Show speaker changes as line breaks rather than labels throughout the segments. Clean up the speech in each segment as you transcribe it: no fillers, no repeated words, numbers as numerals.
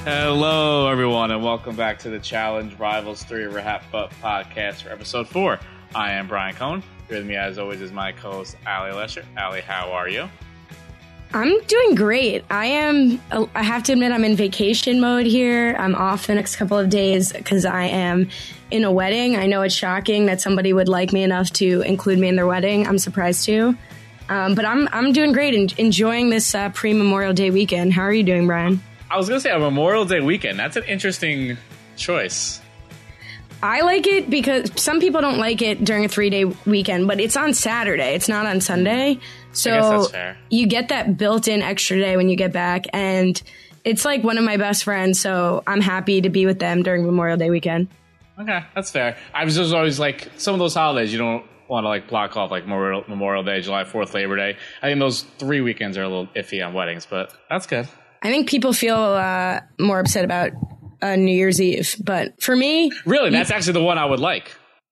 Hello, everyone, and welcome back to the Challenge Rivals 3 Wrap Up podcast for episode 4. I am Brian Cohen. With me, as always, is my co-host, Allie Lesher. Allie, how are you?
I'm doing great. I have to admit, I'm in vacation mode here. I'm off the next couple of days because I am in a wedding. I know it's shocking that somebody would like me enough to include me in their wedding. I'm surprised too. But I'm doing great and enjoying this pre-Memorial Day weekend. How are you doing, Brian?
I was going to say a Memorial Day weekend. That's an interesting choice.
I like it because some people don't like it during a 3-day weekend, but it's on Saturday. It's not on Sunday. So
I guess that's fair.
You get that built-in extra day when you get back. And it's like one of my best friends, so I'm happy to be with them during Memorial Day weekend.
Okay, that's fair. I was just always like, some of those holidays you don't want to like block off, like Memorial Day, July 4th, Labor Day. I think those 3 weekends are a little iffy on weddings, but that's good.
I think people feel more upset about New Year's Eve, but for me...
Really? That's actually the one I would like.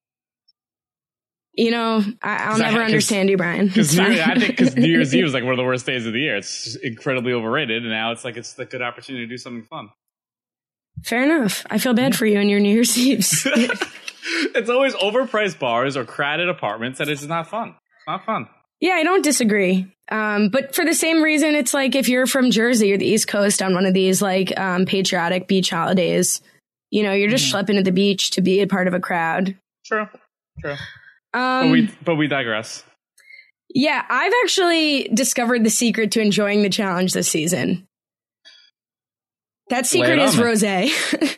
You know, I'll never understand you, Brian.
I think because New Year's Eve is like one of the worst days of the year. It's incredibly overrated, and now it's the good opportunity to do something fun.
Fair enough. I feel bad for you and your New Year's Eves.
It's always overpriced bars or crowded apartments, and it's not fun. Not fun.
Yeah, I don't disagree. But for the same reason, it's like if you're from Jersey or the East Coast on one of these like patriotic beach holidays, you know, you're just schlepping to the beach to be a part of a crowd.
True. But we digress.
Yeah, I've actually discovered the secret to enjoying the challenge this season. That secret is rosé.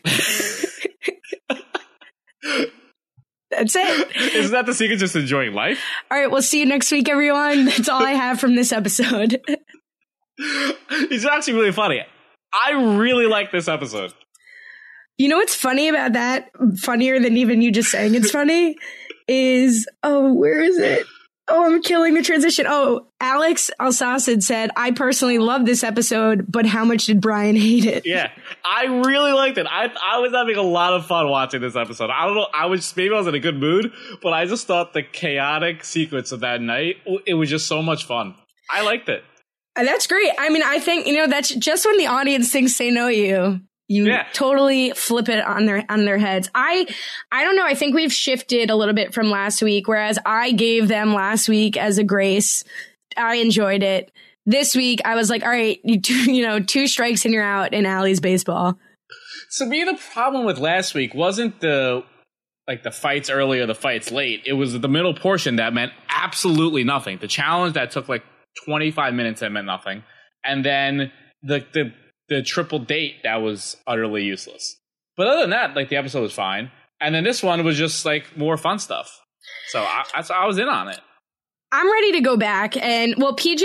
That's it.
Isn't that the secret? Just enjoying life?
All right, we'll see you next week, everyone. That's all I have from this episode.
It's actually really funny. I really like this episode.
You know what's funny about that? Funnier than even you just saying it's funny is, where is it? Oh, I'm killing the transition. Oh, Alex Alsacid said, I personally love this episode, but how much did Brian hate it?
Yeah, I really liked it. I was having a lot of fun watching this episode. I don't know, maybe I was in a good mood, but I just thought the chaotic sequence of that night, it was just so much fun. I liked it.
That's great. I mean, I think, that's just when the audience thinks they know you. You totally flip it on their heads. I don't know. I think we've shifted a little bit from last week, whereas I gave them last week as a grace. I enjoyed it. This week, I was like, all right, 2 strikes and you're out in Allie's baseball.
To me, the problem with last week wasn't the fights early or the fights late. It was the middle portion that meant absolutely nothing. The challenge that took like 25 minutes that meant nothing. And then the triple date that was utterly useless. But other than that, like, the episode was fine. And then this one was just like more fun stuff. So I was in on it.
I'm ready to go back. And well, PJ,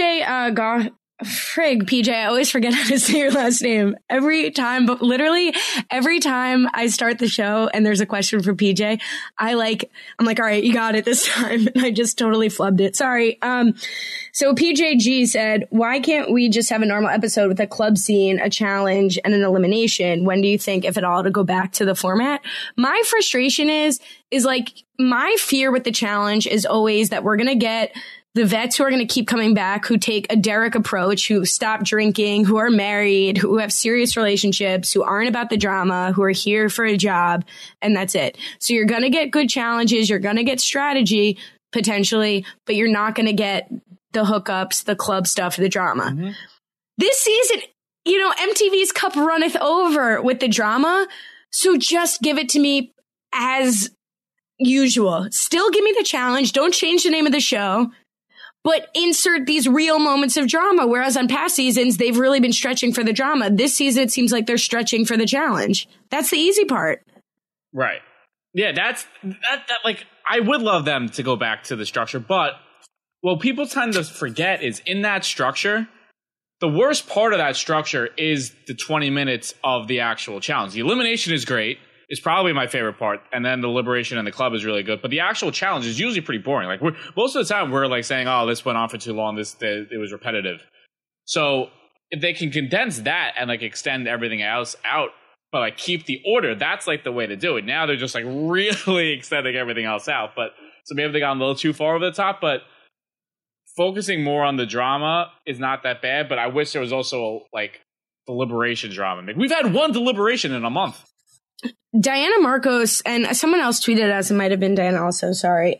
PJ, I always forget how to say your last name every time, but literally every time I start the show and there's a question for PJ, I'm like, all right, you got it this time. And I just totally flubbed it. Sorry. So PJG said, why can't we just have a normal episode with a club scene, a challenge, and an elimination? When do you think, if at all, to go back to the format? My frustration is like, my fear with the challenge is always that we're going to get the vets who are going to keep coming back, who take a Derek approach, who stop drinking, who are married, who have serious relationships, who aren't about the drama, who are here for a job, and that's it. So you're going to get good challenges, you're going to get strategy, potentially, but you're not going to get the hookups, the club stuff, the drama. Mm-hmm. This season, MTV's cup runneth over with the drama, so just give it to me as usual. Still give me the challenge, don't change the name of the show. But insert these real moments of drama, whereas on past seasons, they've really been stretching for the drama. This season, it seems like they're stretching for the challenge. That's the easy part.
Right. Yeah, that like, I would love them to go back to the structure, but what people tend to forget is in that structure, the worst part of that structure is the 20 minutes of the actual challenge. The elimination is great. It's probably my favorite part, and then the liberation and the club is really good. But the actual challenge is usually pretty boring. Like, most of the time, we're like saying, "Oh, this went on for too long. It was repetitive." So if they can condense that and like extend everything else out, but like keep the order, that's like the way to do it. Now they're just like really extending everything else out. But so maybe they got a little too far over the top. But focusing more on the drama is not that bad. But I wish there was also like deliberation drama. We've had one deliberation in a month.
Diana Marcos and someone else tweeted us, it might have been Diana also, sorry,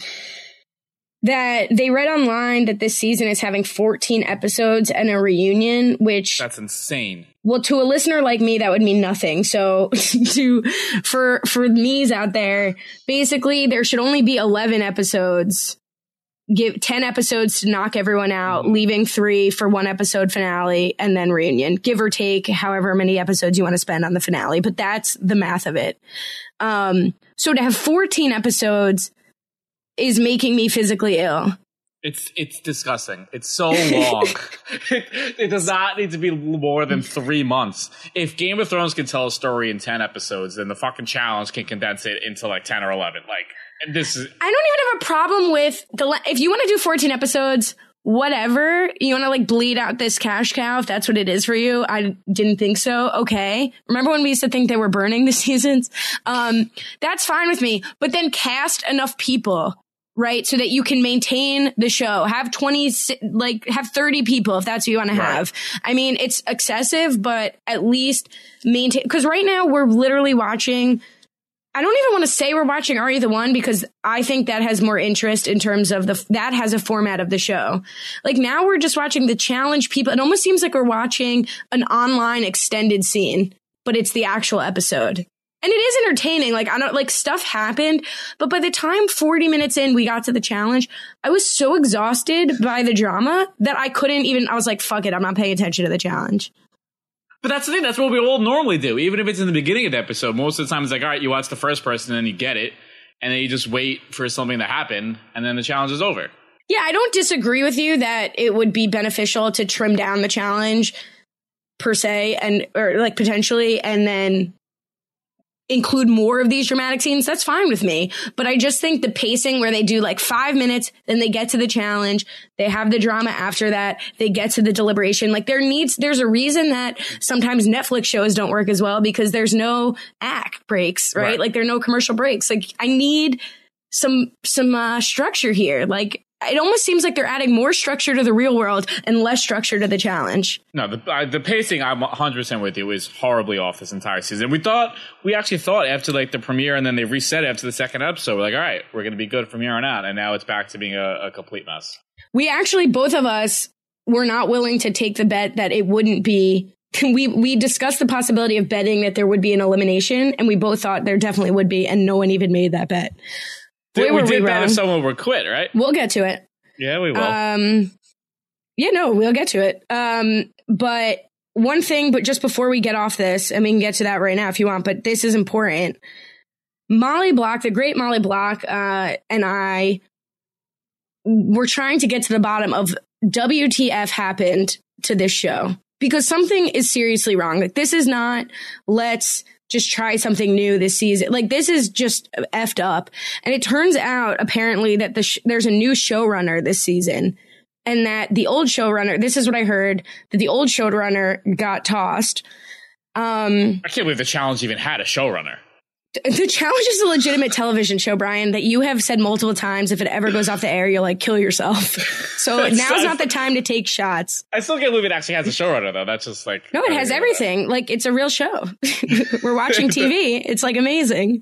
that they read online that this season is having 14 episodes and a reunion, which...
That's insane.
Well, to a listener like me, that would mean nothing. So for me's out there, basically there should only be 11 episodes. Give 10 episodes to knock everyone out, leaving 3 for 1 episode finale and then reunion, give or take however many episodes you want to spend on the finale. But that's the math of it. So to have 14 episodes is making me physically ill.
It's disgusting. It's so long. It does not need to be more than 3 months. If Game of Thrones can tell a story in 10 episodes, then the fucking challenge can condense it into like 10 or 11. Like, this is...
I don't even have a problem with if you want to do 14 episodes, whatever. You want to like bleed out this cash cow, if that's what it is for you. I didn't think so. Okay. Remember when we used to think they were burning the seasons? That's fine with me. But then cast enough people, right? So that you can maintain the show. Have 20, have 30 people if that's what you want to have. I mean, it's excessive, but at least maintain. Because right now we're literally watching... I don't even want to say we're watching Are You the One, because I think that has more interest in terms of that has a format of the show. Like now we're just watching the challenge people. It almost seems like we're watching an online extended scene, but it's the actual episode. And it is entertaining. Like I don't like stuff happened, but by the time 40 minutes in we got to the challenge, I was so exhausted by the drama that I was like, fuck it. I'm not paying attention to the challenge.
But that's the thing. That's what we all normally do. Even if it's in the beginning of the episode, most of the time it's like, all right, you watch the first person and then you get it. And then you just wait for something to happen. And then the challenge is over.
Yeah, I don't disagree with you that it would be beneficial to trim down the challenge per se or like potentially and then include more of these dramatic scenes. That's fine with me. But I just think the pacing where they do like 5 minutes, then they get to the challenge, they have the drama after that, they get to the deliberation. Like there's a reason that sometimes Netflix shows don't work as well because there's no act breaks, right? Like there are no commercial breaks. Like I need some structure here. Like it almost seems like they're adding more structure to the real world and less structure to the challenge.
No, the pacing, I'm 100% with you, is horribly off this entire season. We actually thought after like the premiere and then they reset it after the second episode, we're like, all right, we're going to be good from here on out. And now it's back to being a complete mess. We
actually, both of us were not willing to take the bet that it wouldn't be. We discussed the possibility of betting that there would be an elimination, and we both thought there definitely would be, and no one even made that bet.
We did that if someone were quit, right?
We'll get to it.
Yeah, we will.
We'll get to it. But one thing, but just before we get off this, and we can get to that right now if you want, but this is important. Molly Block, the great Molly Block, and I were trying to get to the bottom of WTF happened to this show. Because something is seriously wrong. Like this is not, let's just try something new this season. Like this is just effed up. And it turns out apparently that there's a new showrunner this season, and that the old showrunner, this is what I heard, that the old showrunner got tossed.
I can't believe the challenge even had a showrunner.
The challenge is a legitimate television show, Brian, that you have said multiple times. If it ever goes off the air, you'll like kill yourself. So now's not the time to take shots.
I still can't believe it actually has a showrunner, though. That's just like...
No, it has everything. Like, it's a real show. We're watching TV. It's like amazing.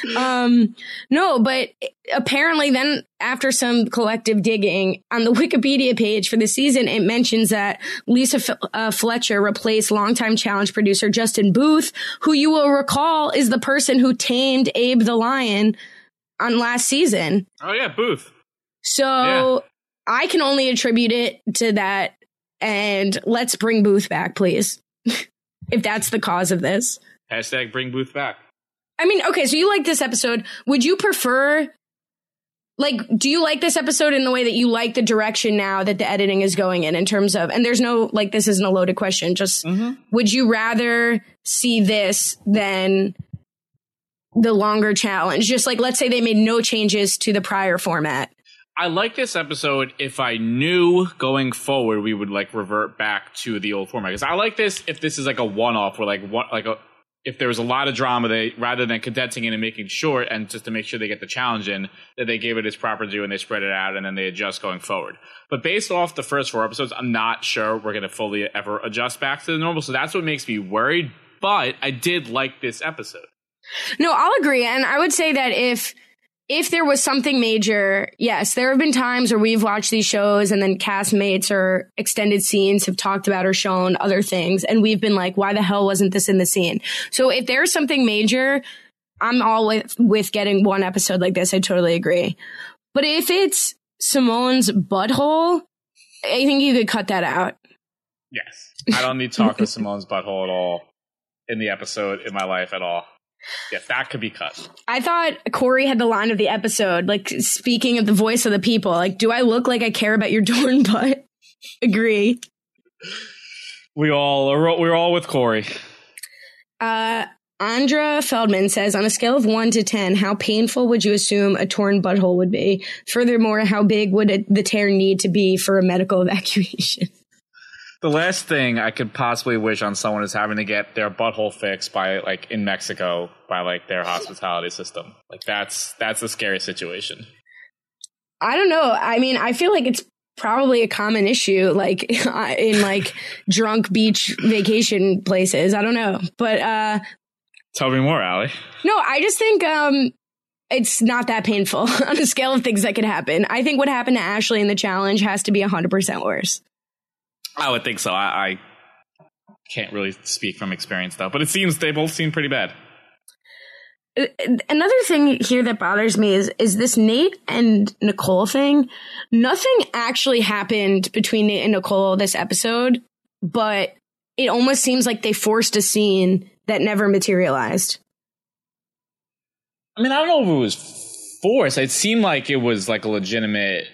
No, but apparently then after some collective digging on the Wikipedia page for the season, it mentions that Lisa Fletcher replaced longtime challenge producer Justin Booth, who you will recall is the person who tamed Abe the Lion on last season.
Oh yeah, Booth.
So I can only attribute it to that, and let's bring Booth back, please. If that's the cause of this.
Hashtag bring Booth back.
I mean, okay, so you like this episode. Would you prefer... Like, do you like this episode in the way that you like the direction now that the editing is going in terms of, and there's no, like, this isn't a loaded question, just would you rather see this than the longer challenge? Just like, let's say they made no changes to the prior format.
I like this episode if I knew going forward we would like revert back to the old format. Because I like this if this is like a one-off where like if there was a lot of drama, they rather than condensing it and making it short and just to make sure they get the challenge in, that they gave it its proper due and they spread it out and then they adjust going forward. But based off the first 4 episodes, I'm not sure we're going to fully ever adjust back to the normal. So that's what makes me worried. But I did like this episode.
No, I'll agree. And I would say that if there was something major, yes, there have been times where we've watched these shows and then castmates or extended scenes have talked about or shown other things. And we've been like, why the hell wasn't this in the scene? So if there's something major, I'm all with getting one episode like this. I totally agree. But if it's Simone's butthole, I think you could cut that out.
Yes. I don't need talk of Simone's butthole at all in the episode in my life at all. Yes, that could be cut. I
thought Corey had the line of the episode, like, speaking of the voice of the people, like, do I look like I care about your torn butt? Agree.
We're all with Corey.
Andra Feldman says, on a scale of 1 to 10, how painful would you assume a torn butthole would be? Furthermore, how big would the tear need to be for a medical evacuation?
The last thing I could possibly wish on someone is having to get their butthole fixed by, like, in Mexico by, like, their hospitality system. Like, that's a scary situation.
I don't know. I mean, I feel like it's probably a common issue, like, in, like, drunk beach vacation places. I don't know. But,
tell me more, Allie.
No, I just think, it's not that painful on a scale of things that could happen. I think what happened to Ashley in the challenge has to be 100% worse.
I would think so. I can't really speak from experience, though. But they both seem pretty bad.
Another thing here that bothers me is this Nate and Nicole thing. Nothing actually happened between Nate and Nicole this episode, but it almost seems like they forced a scene that never materialized.
I mean, I don't know if it was forced. It seemed like it was like a legitimate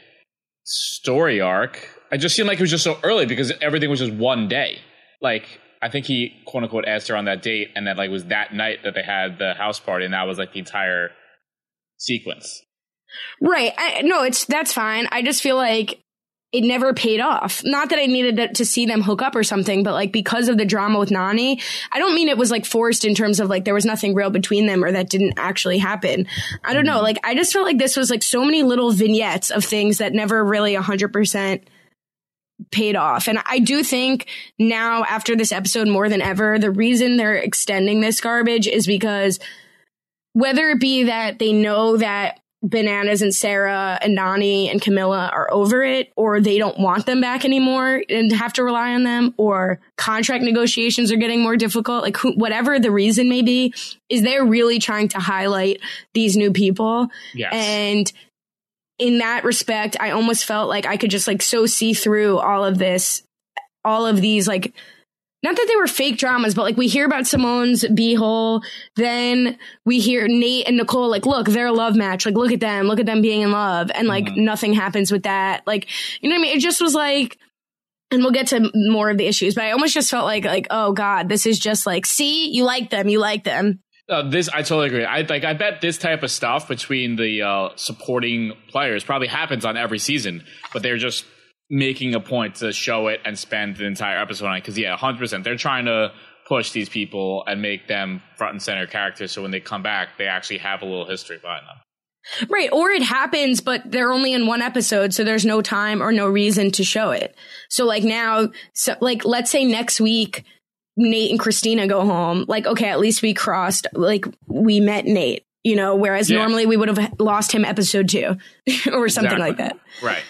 story arc. It just seemed like it was just so early because everything was just one day. Like, I think he, quote unquote, asked her on that date, and then, like, it was that night that they had the house party, and that was, like, the entire sequence.
Right. That's fine. I just feel like it never paid off. Not that I needed to see them hook up or something, but, like, because of the drama with Nany, I don't mean it was, like, forced in terms of, like, there was nothing real between them or that didn't actually happen. I don't know. Like, I just felt like this was, like, so many little vignettes of things that never really 100% paid off. And I do think now, after this episode more than ever, the reason they're extending this garbage is because whether it be that they know that Bananas and Sarah and Nany and Camilla are over it, or they don't want them back anymore and have to rely on them, or contract negotiations are getting more difficult, like whatever the reason may be, is they're really trying to highlight these new people.
Yes.
And in that respect, I almost felt like I could just, like, so see through all of these, like, not that they were fake dramas, but, like, we hear about Simone's beehole, then we hear Nate and Nicole, like, look, they're a love match, like, look at them being in love, and, like, nothing happens with that, like, you know what I mean? It just was like, and we'll get to more of the issues, but I almost just felt like, oh God, this is just like, see, you like them.
This I totally agree. I bet this type of stuff between the supporting players probably happens on every season, but they're just making a point to show it and spend the entire episode on it. Because 100%, they're trying to push these people and make them front and center characters, so when they come back, they actually have a little history behind them.
Right, or it happens, but they're only in one episode, so there's no time or no reason to show it. So, like, now, let's say next week, Nate and Christina go home, like, okay, at least we we met Nate, you know, whereas normally we would have lost him episode 2 or something like that.
Right.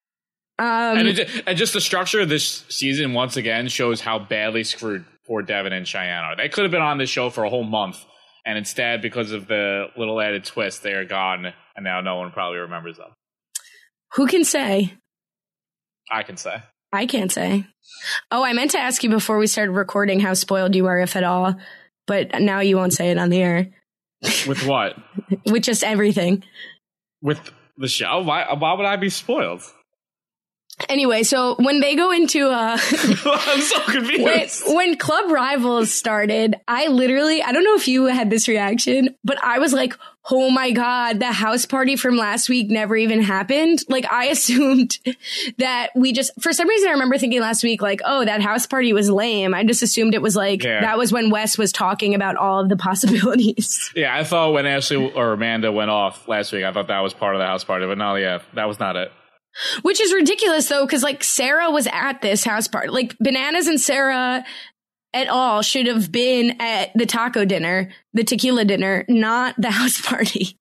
And just the structure of this season, once again, shows how badly screwed poor Devin and Cheyenne are. They could have been on this show for a whole month, and instead, because of the little added twist, they are gone, and now no one probably remembers them.
Who can say?
I can say.
I can't say. Oh, I meant to ask you before we started recording how spoiled you are, if at all, but now you won't say it on the air.
With what?
With just everything.
With the show? Why would I be spoiled?
Anyway, so when they go into
I'm so confused.
when Club Rivals started, I don't know if you had this reaction, but I was like, oh my God, the house party from last week never even happened. Like, I assumed that for some reason, I remember thinking last week, like, oh, that house party was lame. I just assumed it was like, that was when Wes was talking about all of the possibilities.
Yeah, I thought when Ashley or Amanda went off last week, I thought that was part of the house party, but no, yeah, that was not it.
Which is ridiculous, though, because, like, Sarah was at this house party. Like, Bananas and Sarah et al. Should have been at the taco dinner, the tequila dinner, not the house party.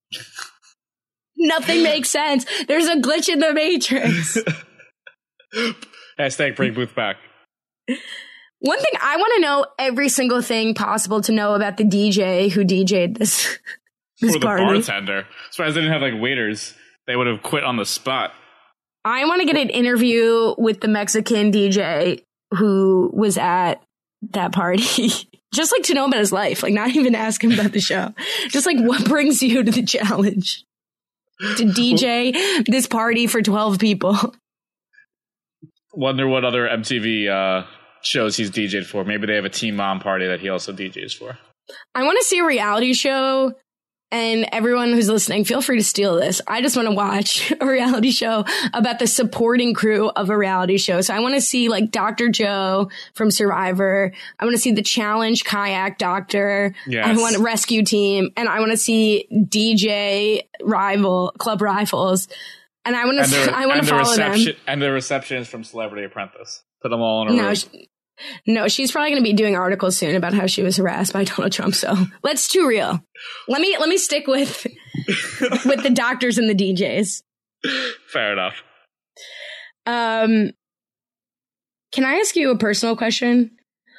Nothing makes sense. There's a glitch in the Matrix.
Hashtag bring Booth back.
One thing, I want to know every single thing possible to know about the DJ who DJ'd this
or the
party.
Bartender. Surprised they didn't have, like, waiters. They would have quit on the spot.
I want to get an interview with the Mexican DJ who was at that party. Just like to know about his life. Like, not even ask him about the show. Just like, what brings you to the challenge? To DJ this party for 12 people.
Wonder what other MTV shows he's DJ'd for. Maybe they have a Teen Mom party that he also DJs for.
I want to see a reality show. And everyone who's listening, feel free to steal this. I just want to watch a reality show about the supporting crew of a reality show. So I want to see like Dr. Joe from Survivor. I want to see the Challenge Kayak Doctor.
Yes.
I want a rescue team. And I want to see DJ Club Rivals. And I want to follow them.
And the receptionist from Celebrity Apprentice. Put them all in a room.
No, she's probably going to be doing articles soon about how she was harassed by Donald Trump. So let's too real. Let me stick with the doctors and the DJs.
Fair enough.
Can I ask you a personal question?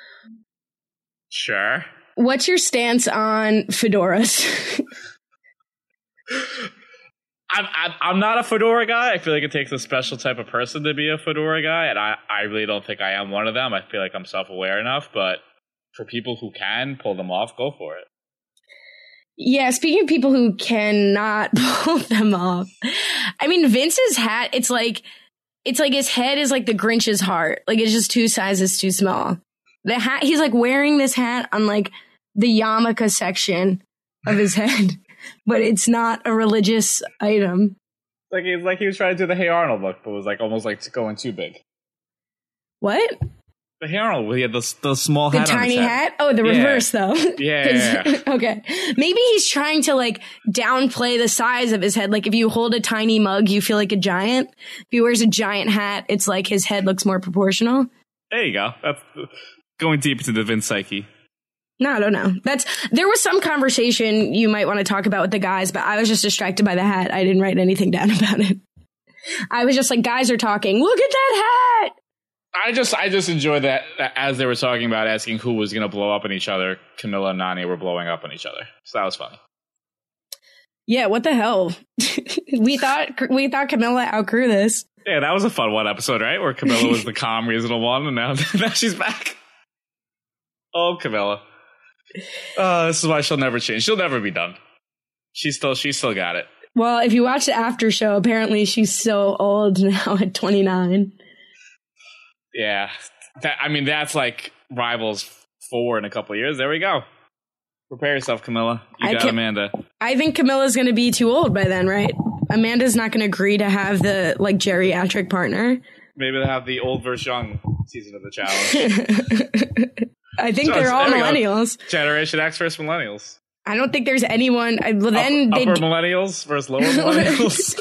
Sure.
What's your stance on fedoras?
I'm not a fedora guy. I feel like it takes a special type of person to be a fedora guy, and I really don't think I am one of them. I feel like I'm self-aware enough, but for people who can pull them off, go for it.
Yeah, speaking of people who cannot pull them off, I mean, Vince's hat, it's like his head is like the Grinch's heart. Like, it's just two sizes too small. The hat, he's like wearing this hat on like the yarmulke section of his head. But it's not a religious item.
Like he was trying to do the Hey Arnold look, but was like almost like going too big.
What?
The Hey Arnold, he had the small hat.
The tiny
on his
hat? Oh, the reverse though.
Yeah.
Okay. Maybe he's trying to like downplay the size of his head. Like if you hold a tiny mug, you feel like a giant. If he wears a giant hat, it's like his head looks more proportional.
There you go. That's going deep into the Vince psyche.
No, I don't know. There was some conversation you might want to talk about with the guys, but I was just distracted by the hat. I didn't write anything down about it. I was just like, guys are talking. Look at that hat.
I just enjoyed that as they were talking about asking who was going to blow up on each other. Camilla and Nany were blowing up on each other. So that was funny.
Yeah, what the hell? we thought Camilla outgrew this.
Yeah, that was a fun one episode, right? Where Camilla was the calm, reasonable one, and now she's back. Oh, Camilla. This is why she'll never change. She'll never be done. She's still got it.
Well, if you watch the after show, apparently she's so old now at 29.
Yeah. That's like Rivals 4 in a couple of years. There we go. Prepare yourself, Camilla. You got Amanda.
I think Camilla's going to be too old by then, right? Amanda's not going to agree to have the like geriatric partner.
Maybe they'll have the old versus young season of the challenge.
I think they're all millennials.
Generation X versus millennials.
I don't think there's anyone.
Upper millennials versus lower millennials.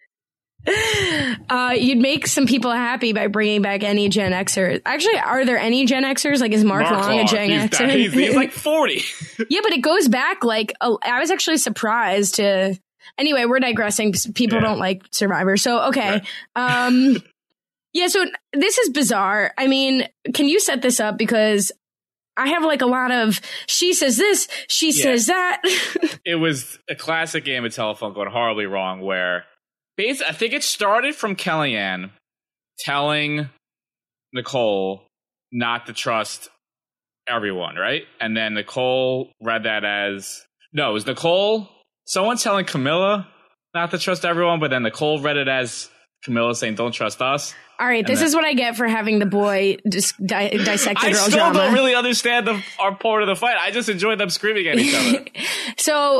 You'd make some people happy by bringing back any Gen Xers. Actually, are there any Gen Xers? Like, is Mark Long a Gen Xer?
He's like 40.
Yeah, but it goes back like I was actually surprised to. Anyway, we're digressing. People don't like Survivor, so okay. Right. Yeah, so this is bizarre. I mean, can you set this up because I have like a lot of she says this, she says that.
It was a classic game of telephone going horribly wrong where I think it started from Kellyanne telling Nicole not to trust everyone, right? And then Nicole read that as no, it was someone telling Camilla not to trust everyone, but then Nicole read it as Camilla saying, "Don't trust us."
All right, this is what I get for having the boy dissect the girl
I still
drama.
don't really understand our part of the fight. I just enjoyed them screaming at each other.
So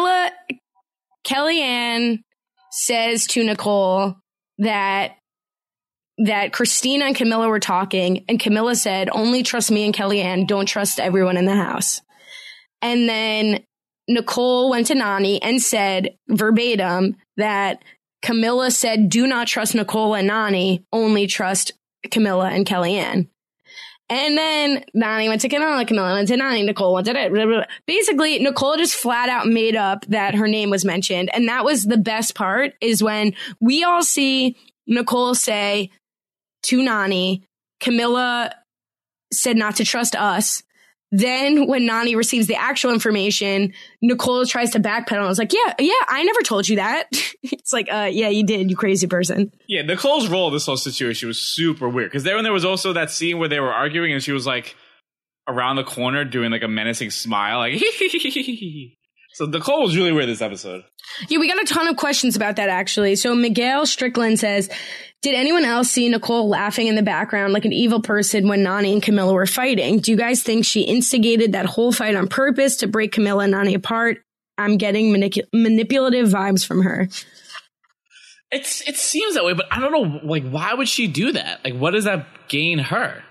Kellyanne says to Nicole that Christina and Camilla were talking, and Camilla said, "Only trust me and Kellyanne. Don't trust everyone in the house." And then Nicole went to Nany and said verbatim that Camilla said, "Do not trust Nicole and Nany. Only trust Camilla and Kellyanne." And then Nany went to Camilla went to Nany, Nicole went to blah, blah, blah. Basically, Nicole just flat out made up that her name was mentioned. And that was the best part, is when we all see Nicole say to Nany, Camilla said not to trust us. Then when Nany receives the actual information, Nicole tries to backpedal. I was like, yeah, I never told you that. It's like, yeah, you did, you crazy person. Yeah,
Nicole's role in this whole situation was super weird. Because then there was also that scene where they were arguing and she was like around the corner doing like a menacing smile. Like, so Nicole was really weird this episode.
Yeah, we got a ton of questions about that, actually. So Miguel Strickland says, did anyone else see Nicole laughing in the background like an evil person when Nany and Camilla were fighting? Do you guys think she instigated that whole fight on purpose to break Camilla and Nany apart? I'm getting manipulative vibes from her.
It seems that way, but I don't know, like, why would she do that? Like, what does that gain her?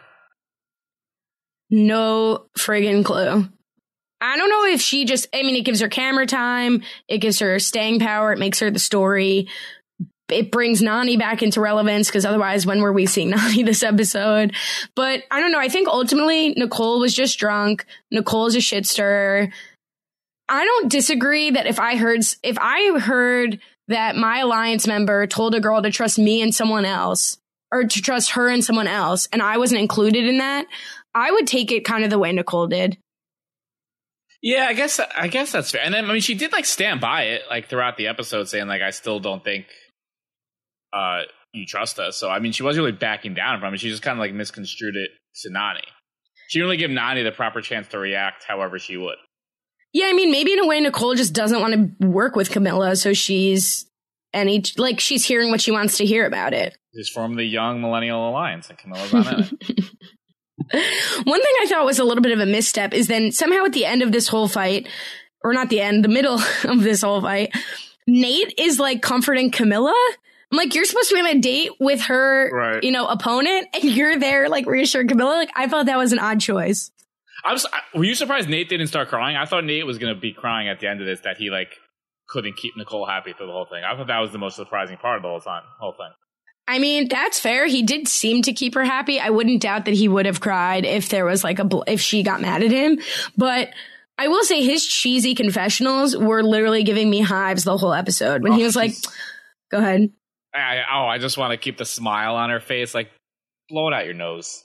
No friggin' clue. I don't know if she just, I mean, it gives her camera time, it gives her staying power, it makes her the story. It brings Nany back into relevance, because otherwise, when were we seeing Nany this episode? But I don't know. I think ultimately Nicole was just drunk. Nicole's a shit stirrer. I don't disagree that if I heard that my alliance member told a girl to trust me and someone else, or to trust her and someone else, and I wasn't included in that, I would take it kind of the way Nicole did.
Yeah, I guess that's fair. And then, I mean, she did like stand by it like throughout the episode, saying like, I still don't think you trust us. So, I mean, she wasn't really backing down from it. She just kind of like misconstrued it to Nany. She didn't really give Nany the proper chance to react however she would.
Yeah, I mean, maybe in a way Nicole just doesn't want to work with Camilla, so she's hearing what she wants to hear about it.
Just form the Young Millennial Alliance, and Camilla's not in it.
One thing I thought was a little bit of a misstep is then somehow at the end of this whole fight, or not the end, the middle of this whole fight, Nate is like comforting Camilla. I'm like, you're supposed to be on a date with her, right, opponent, and you're there like reassuring Camilla. Like, I thought that was an odd choice.
Were you surprised Nate didn't start crying? I thought Nate was going to be crying at the end of this, that he like couldn't keep Nicole happy through the whole thing. I thought that was the most surprising part of the whole thing.
I mean, that's fair. He did seem to keep her happy. I wouldn't doubt that he would have cried if there was like if she got mad at him. But I will say his cheesy confessionals were literally giving me hives the whole episode when he was like, go ahead.
I just want to keep the smile on her face. Like, blow it out your nose.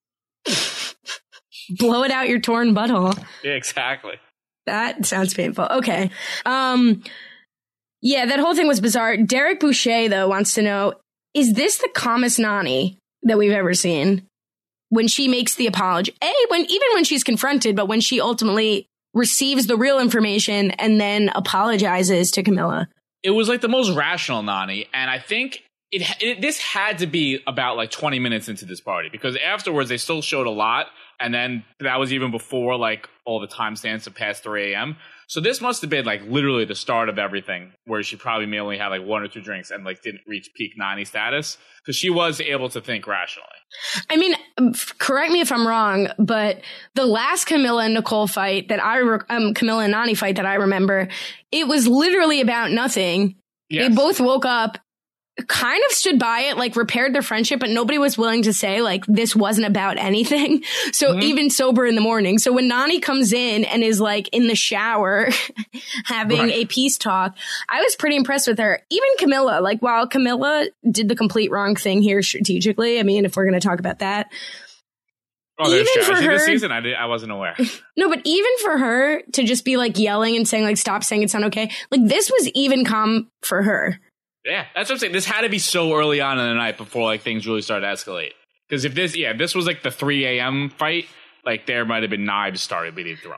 Blow it out your torn butthole.
Yeah, exactly.
That sounds painful. Okay. Yeah, that whole thing was bizarre. Derek Boucher, though, wants to know, is this the calmest Nany that we've ever seen? When she makes the apology. Even when she's confronted, but when she ultimately receives the real information and then apologizes to Camilla.
It was like the most rational Nany, and I think this had to be about like 20 minutes into this party, because afterwards they still showed a lot, and then that was even before like all the timestamps of past 3 a.m. So this must have been like literally the start of everything, where she probably may only had like 1 or 2 drinks and like didn't reach peak Nany status, because she was able to think rationally.
I mean, correct me if I'm wrong, but the last Camilla and Nicole fight that Camilla and Nany fight that I remember, it was literally about nothing. Yes. They both woke up, kind of stood by it, like repaired their friendship, but nobody was willing to say like this wasn't about anything. So even sober in the morning. So when Nany comes in and is like in the shower having a peace talk, I was pretty impressed with her. Even Camilla, like while Camilla did the complete wrong thing here strategically, I mean, if we're going to talk about that.
Oh, there's strategy this season? I wasn't aware.
No, but even for her to just be like yelling and saying like, stop saying it's not okay. Like this was even calm for her.
Yeah, that's what I'm saying. This had to be so early on in the night before like things really started to escalate. Because if this was like the 3 a.m. fight, like there might have been knives started being thrown.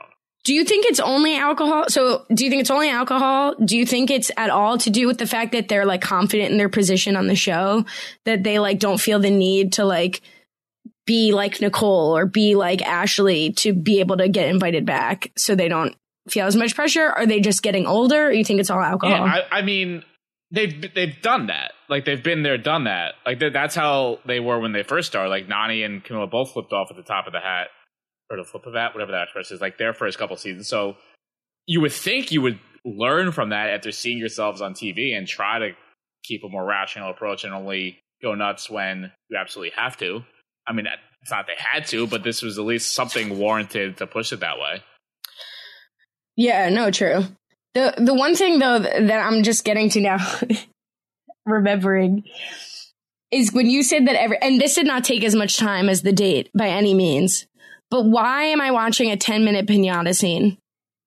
Do you think it's only alcohol? So do you think it's only alcohol? Do you think it's at all to do with the fact that they're like confident in their position on the show, that they like don't feel the need to like be like Nicole or be like Ashley to be able to get invited back, so they don't feel as much pressure? Are they just getting older, or you think it's all alcohol?
Yeah, I mean, they've done that. Like, they've been there, done that. Like, that's how they were when they first started. Like, Nany and Camilla both flipped off at the top of the hat, or the flip of that, whatever that expression is, like their first couple seasons. So you would think you would learn from that after seeing yourselves on TV and try to keep a more rational approach and only go nuts when you absolutely have to. I mean, it's not they had to, but this was at least something warranted to push it that way.
Yeah, no, true. The one thing, though, that I'm just getting to now, remembering, is when you said that and this did not take as much time as the date by any means, but why am I watching a 10-minute pinata scene?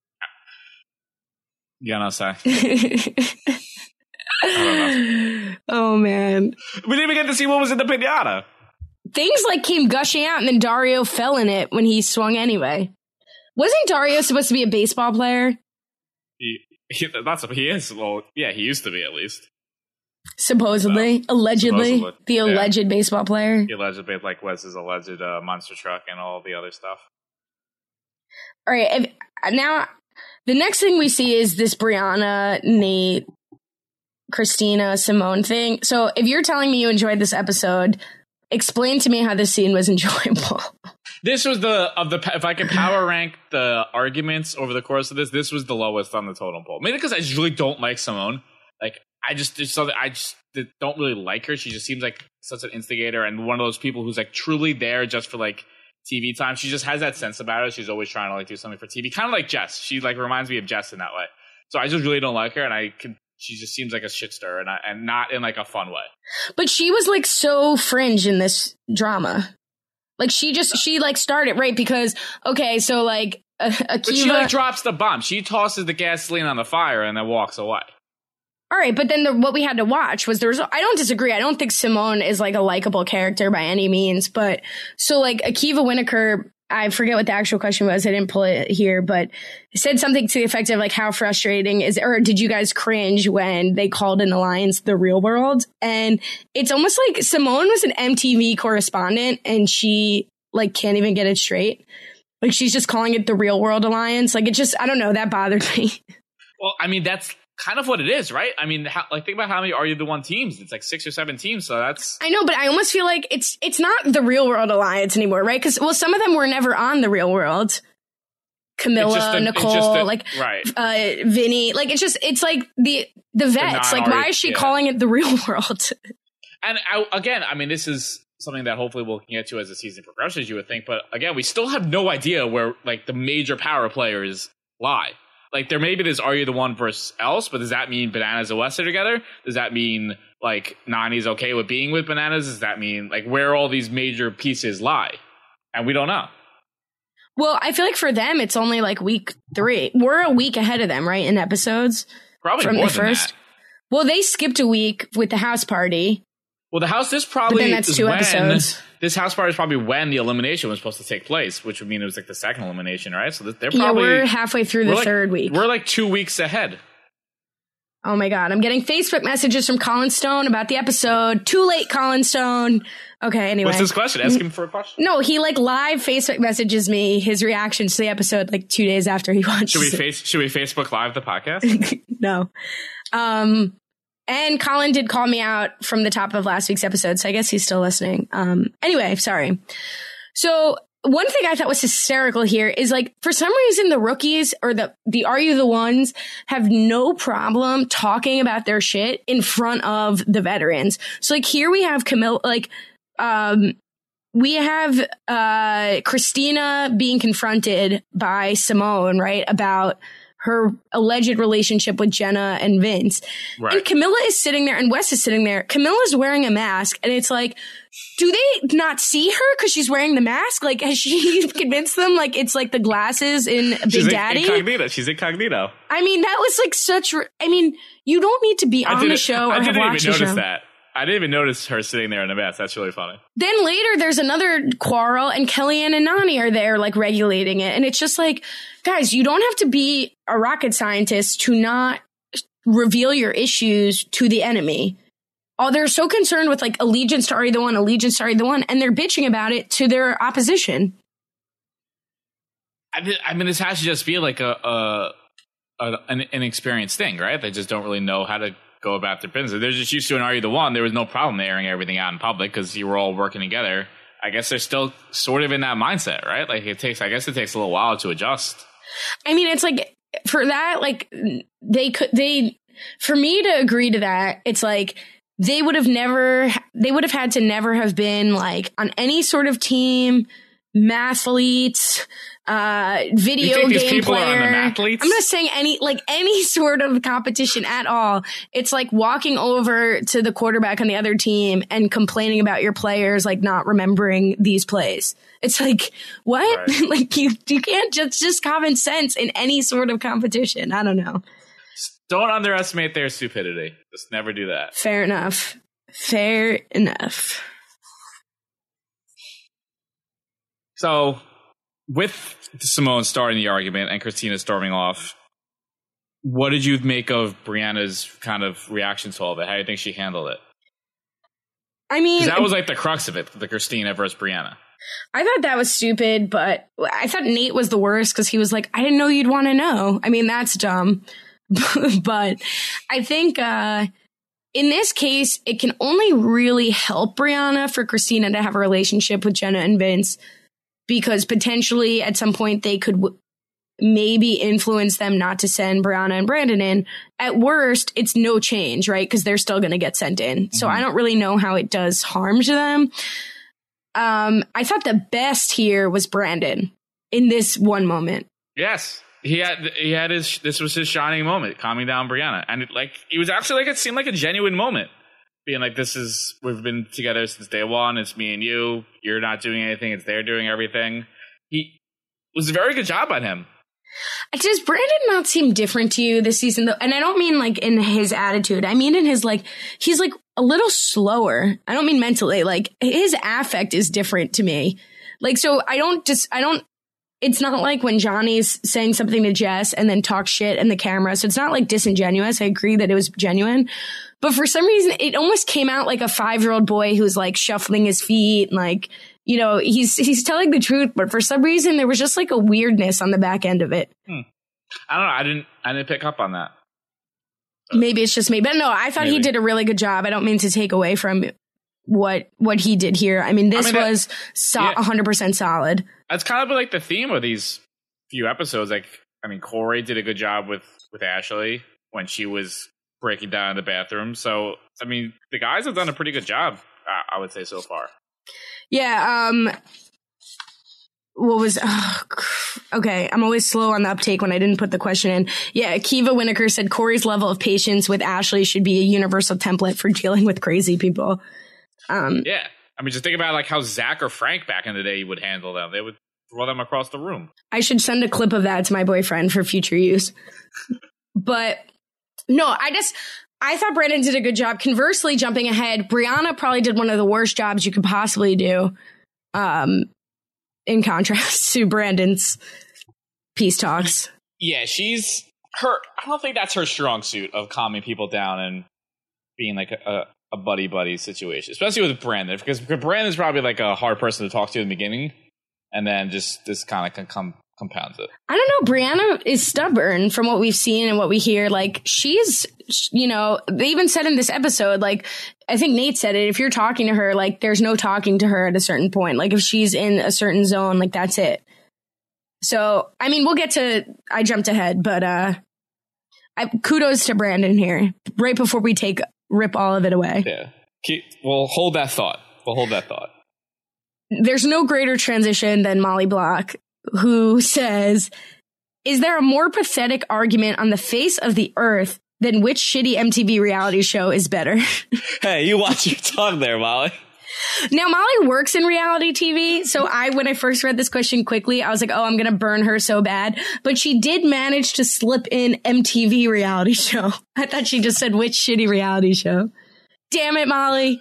Yeah, no, sorry.
Oh, man.
We didn't even get to see what was in the pinata.
Things like came gushing out, and then Dario fell in it when he swung anyway. Wasn't Dario supposed to be a baseball player?
He is. Well, yeah, he used to be, at least.
Allegedly. The alleged baseball player.
The alleged, like Wes's alleged monster truck and all the other stuff.
All right. Now, the next thing we see is this Brianna, Nate, Christina, Simone thing. So if you're telling me you enjoyed this episode, explain to me how this scene was enjoyable. This was
if I could power rank the arguments over the course of this was the lowest on the totem pole. Maybe because I just really don't like Simone. Like, I just don't really like her. She just seems like such an instigator and one of those people who's like truly there just for like TV time. She just has that sense about her. She's always trying to like do something for TV, kind of like Jess. She like reminds me of Jess in that way. So I just really don't like her, and she just seems like a shit stirrer, and not in like a fun way.
But she was like so fringe in this drama. Like she like started right because okay, so like Akiva,
but she like drops the bomb. She tosses the gasoline on the fire and then walks away.
All right, but then what we had to watch was I don't disagree. I don't think Simone is like a likable character by any means, but so like Akiva Winokur, I forget what the actual question was. I didn't pull it here, but it said something to the effect of like, how frustrating or did you guys cringe when they called an alliance the real world? And it's almost like Simone was an MTV correspondent and she like can't even get it straight. Like she's just calling it the real world alliance. Like it just, I don't know, that bothered me.
Well, I mean, that's kind of what it is, right? I mean, think about how many Are You the One teams? It's like 6 or 7 teams, so that's...
I know, but I almost feel like it's not the Real World Alliance anymore, right? Because, well, some of them were never on the Real World. Camilla, Nicole, right. Vinny. Like, it's like the vets. Like, why is she calling it the Real World?
And again, I mean, this is something that hopefully we'll get to as the season progresses, you would think. But again, we still have no idea where, like, the major power players lie. Like, there maybe there's Are You the One versus else, but does that mean Bananas and Wes are together? Does that mean, like, Nany's okay with being with Bananas? Does that mean, like, where all these major pieces lie? And we don't know.
Well, I feel like for them, it's only, like, week 3. We're a week ahead of them, right, in episodes?
Probably from more than that.
Well, they skipped a week with the house party.
Well, but then that's 2 episodes. This house party is probably when the elimination was supposed to take place, which would mean it was like the second elimination, right? So they're probably...
Yeah, we're halfway through the third week.
We're like 2 weeks ahead.
Oh my God. I'm getting Facebook messages from Colin Stone about the episode. Too late, Colin Stone. Okay, anyway.
What's his question? Ask him for a question.
No, he like live Facebook messages me his reactions to the episode like 2 days after he watched it.
Should we Facebook Live the podcast?
No. And Colin did call me out from the top of last week's episode, so I guess he's still listening. Anyway, sorry. So one thing I thought was hysterical here is like, for some reason, the rookies or the Are You the Ones have no problem talking about their shit in front of the veterans. So like here we have Camilla, like, we have Christina being confronted by Simone, right, about her alleged relationship with Jenna and Vince. Right. And Camilla is sitting there and Wes is sitting there. Camilla's wearing a mask. And it's like, do they not see her because she's wearing the mask? Like, has she convinced them? Like, it's like the glasses in Big Daddy?
She's incognito.
I mean, that was like you don't need to be on the show or have watched the show.
I didn't even notice that. I didn't even notice her sitting there in the mess. That's really funny.
Then later there's another quarrel and Kellyanne and Nany are there like regulating it. And it's just like, guys, you don't have to be a rocket scientist to not reveal your issues to the enemy. Oh, they're so concerned with like allegiance to Ari the One, and they're bitching about it to their opposition.
I mean, this has to just be like an inexperienced thing, right? They just don't really know how to go about their business. They're just used to an Are You the One. There was no problem airing everything out in public because you were all working together. I guess they're still sort of in that mindset, right? Like I guess it takes a little while to adjust.
I mean, it's like for that, like for me to agree to that, it's like they would have had to never have been like on any sort of team, mathletes, video game player. I'm not saying any sort of competition at all. It's like walking over to the quarterback on the other team and complaining about your players like not remembering these plays. It's like, what? Right. Like you can't just common sense in any sort of competition. I don't know.
Don't underestimate their stupidity. Just never do that.
Fair enough.
So, with Simone starting the argument and Christina storming off, what did you make of Brianna's kind of reaction to all of it? How do you think she handled it?
I mean,
that was like the crux of it, the Christina versus Brianna.
I thought that was stupid, but I thought Nate was the worst because he was like, I didn't know you'd want to know. I mean, that's dumb. But I think in this case, it can only really help Brianna for Christina to have a relationship with Jenna and Vince, because potentially at some point they could maybe influence them not to send Brianna and Brandon in. At worst, it's no change, right? Because they're still going to get sent in. So I don't really know how it does harm to them. I thought the best here was Brandon in this one moment.
Yes. He had this was his shining moment, calming down Brianna. And it was actually like, it seemed like a genuine moment. Being like, we've been together since day one. It's me and you. You're not doing anything. It's they're doing everything. He was a very good job on him.
Does Brandon not seem different to you this season though? And I don't mean like in his attitude. I mean in his like, he's like a little slower. I don't mean mentally. Like his affect is different to me. Like, so it's not like when Johnny's saying something to Jess and then talks shit in the camera. So it's not like disingenuous. I agree that it was genuine. But for some reason, it almost came out like a 5-year-old boy who's like shuffling his feet and like, you know, he's telling the truth. But for some reason, there was just like a weirdness on the back end of it.
I don't know. I didn't pick up on that.
Maybe it's just me. But no, I thought he did a really good job. I don't mean to take away from what he did here. I mean, this was 100% solid.
That's kind of like the theme of these few episodes. Like, I mean, Corey did a good job with Ashley when she was breaking down in the bathroom. So, I mean, the guys have done a pretty good job, I would say, so far.
Yeah. Okay. I'm always slow on the uptake when I didn't put the question in. Yeah. Kiva Winokur said Corey's level of patience with Ashley should be a universal template for dealing with crazy people.
Yeah. I mean, just think about like how Zach or Frank back in the day would handle them. They would throw them across the room.
I should send a clip of that to my boyfriend for future use. But no, I thought Brandon did a good job. Conversely, jumping ahead, Brianna probably did one of the worst jobs you could possibly do. In contrast to Brandon's peace talks.
Yeah, I don't think that's her strong suit of calming people down and being like a buddy situation, especially with Brandon, because Brandon's probably like a hard person to talk to in the beginning, and then just this kind of compounds it.
I don't know. Brianna is stubborn from what we've seen and what we hear. Like she's, you know, they even said in this episode, like, I think Nate said it, if you're talking to her, like there's no talking to her at a certain point. Like if she's in a certain zone, like that's it. So, I mean, I jumped ahead, but kudos to Brandon here right before we rip all of it away.
Yeah. We'll hold that thought.
There's no greater transition than Molly Block, who says, is there a more pathetic argument on the face of the earth than which shitty MTV reality show is better?
Hey, you watch your tongue there, Molly.
Now, Molly works in reality TV, so when I first read this question quickly, I was like, oh, I'm going to burn her so bad. But she did manage to slip in MTV reality show. I thought she just said which shitty reality show. damn it, Molly.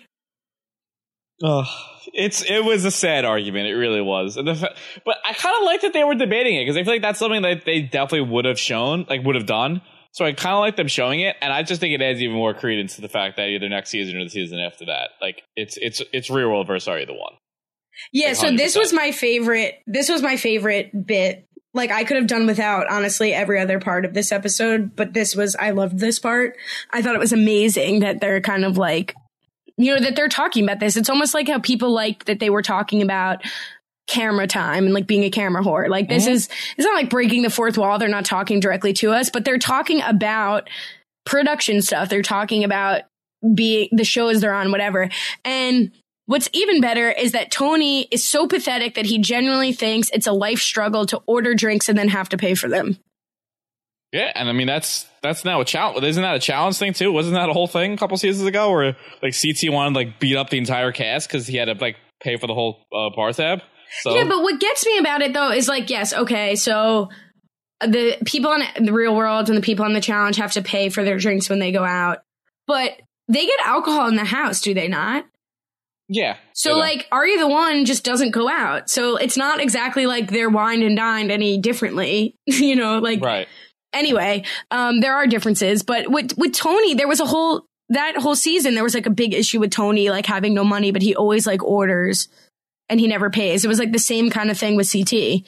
Oh, it was a sad argument. It really was. But I kind of like that they were debating it because I feel like that's something that they definitely would have shown, like would have done. So I kind of like them showing it, and I just think it adds even more credence to the fact that either next season or the season after that, like it's Real World versus Are You the One?
Yeah.
Like
so this was my favorite. This was my favorite bit. Like I could have done without, honestly, every other part of this episode, but I loved this part. I thought it was amazing that they're kind of like, that they're talking about this. It's almost like how people like that they were talking about camera time and like being a camera whore. Like this it's not like breaking the fourth wall. They're not talking directly to us, but they're talking about production stuff. They're talking about the shows they're on, whatever. And what's even better is that Tony is so pathetic that he genuinely thinks it's a life struggle to order drinks and then have to pay for them.
Yeah, and I mean that's now a challenge. Isn't that a challenge thing too? Wasn't that a whole thing a couple seasons ago where like CT wanted to like beat up the entire cast because he had to like pay for the whole bar tab? So. Yeah,
but what gets me about it though is like, yes, okay, so the people in the Real World and the people on the challenge have to pay for their drinks when they go out, but they get alcohol in the house, do they not?
Yeah.
So like, Are You the One just doesn't go out. So it's not exactly like they're wined and dined any differently, like.
Right.
Anyway, there are differences, but with Tony, there was that whole season, there was like a big issue with Tony, like having no money, but he always like orders and he never pays. It was like the same kind of thing with CT.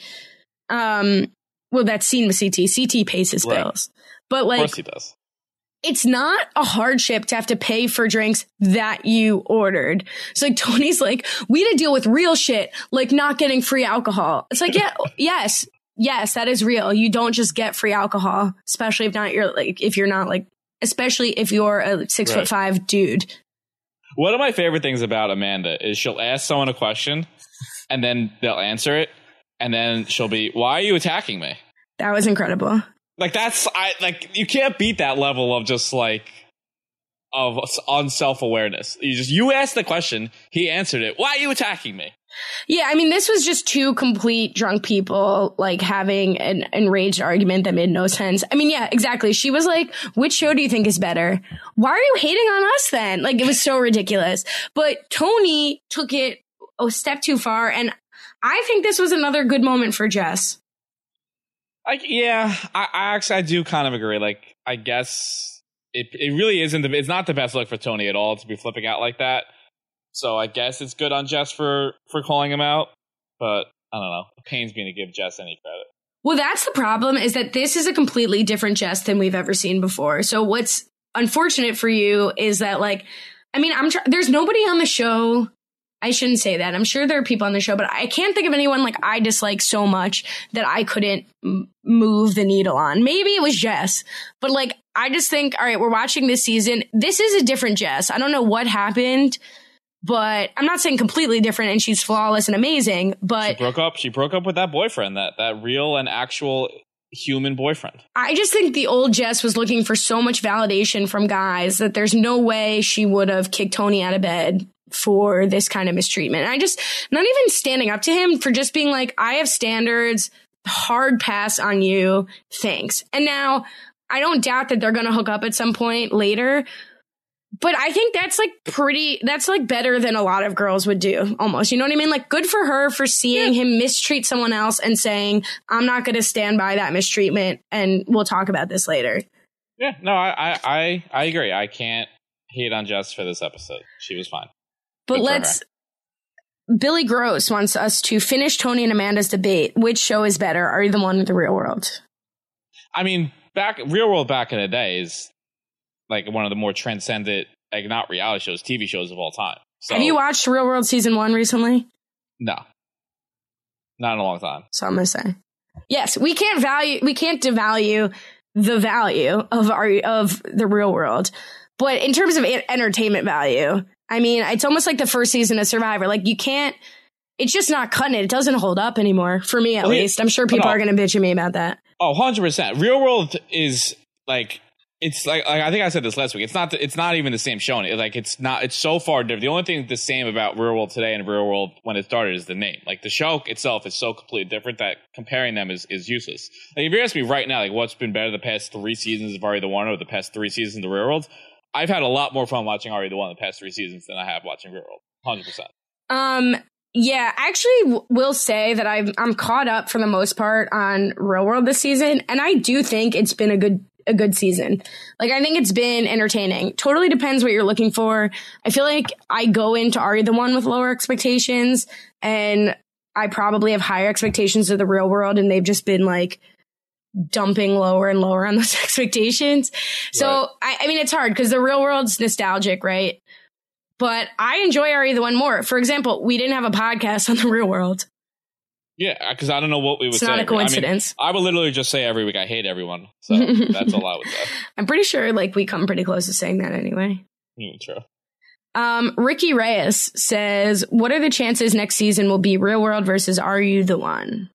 Well, that scene with CT. CT pays his bills, but like,
of course he does.
It's not a hardship to have to pay for drinks that you ordered. So like Tony's like, we had to deal with real shit, like not getting free alcohol. It's like, yeah, yes, that is real. You don't just get free alcohol, especially if you're not especially if you're a 6'5" dude.
One of my favorite things about Amanda is she'll ask someone a question and then they'll answer it. And then she'll be, why are you attacking me?
That was incredible.
Like you can't beat that level of just like of unself-awareness. You asked the question, he answered it. Why are you attacking me?
Yeah, I mean, this was just two complete drunk people like having an enraged argument that made no sense. I mean, yeah, exactly. She was like, which show do you think is better? Why are you hating on us then? Like, it was so ridiculous. But Tony took it a step too far. And I think this was another good moment for Jess.
I do kind of agree. Like, I guess it really isn't. It's not the best look for Tony at all to be flipping out like that. So I guess it's good on Jess for calling him out. But I don't know. It pains me to give Jess any credit.
Well, that's the problem, is that this is a completely different Jess than we've ever seen before. So what's unfortunate for you is that, like, I mean, there's nobody on the show. I shouldn't say that. I'm sure there are people on the show, but I can't think of anyone like I dislike so much that I couldn't move the needle on. Maybe it was Jess, but like, I just think, all right, we're watching this season. This is a different Jess. I don't know what happened, but I'm not saying completely different and she's flawless and amazing, but
she broke up with that boyfriend, that real and actual human boyfriend. I just think the old Jess was looking for so much validation from guys that there's no way she would have kicked Tony out of bed for this kind of mistreatment. And not even standing up to him, for just being like, I have standards, hard pass on you, thanks. And now I don't doubt that they're going to hook up at some point later, but I think that's better than a lot of girls would do, almost. You know what I mean? Like, good for her for seeing him mistreat someone else and saying, I'm not going to stand by that mistreatment, and we'll talk about this later. Yeah, no, I agree. I can't hate on Jess for this episode. She was fine. But Billy Gross wants us to finish Tony and Amanda's debate. Which show is better? Are You the One or The Real World? I mean, Real World back in the day is like one of the more transcendent, like, not reality shows, TV shows of all time. So, have you watched Real World season 1 recently? No. Not in a long time. So I'm going to say, yes, we can't devalue the value of The Real World. But in terms of entertainment value, I mean, it's almost like the first season of Survivor. Like, it's just not cutting it. It doesn't hold up anymore, for me at least. I'm sure people are going to bitch at me about that. Oh, 100%. Real World is like, it's like I think I said this last week. It's not even the same show. It's so far different. The only thing the same about Real World today and Real World when it started is the name. Like, the show itself is so completely different that comparing them is useless. Like, if you ask me right now, like, what's been better the past 3 seasons of Are You the One or the past 3 seasons of Real World, I've had a lot more fun watching Are You the One the past 3 seasons than I have watching Real World. 100%.
Yeah, I actually will say that I'm caught up for the most part on Real World this season, and I do think it's been a good season. Like, I think it's been entertaining. Totally depends what you're looking for. I feel like I go into Are You the One with lower expectations, and I probably have higher expectations of the Real World, and they've just been like dumping lower and lower on those expectations. So, right. I mean, it's hard because the Real World's nostalgic, right? But I enjoy Are You the One more. For example, we didn't have a podcast on the Real World.
Yeah, because I don't know what we would say.
It's not a coincidence.
I would literally just say every week, I hate everyone. So that's all I would say.
I'm pretty sure like we come pretty close to saying that anyway.
True.
Ricky Reyes says, what are the chances next season will be Real World versus Are You the One?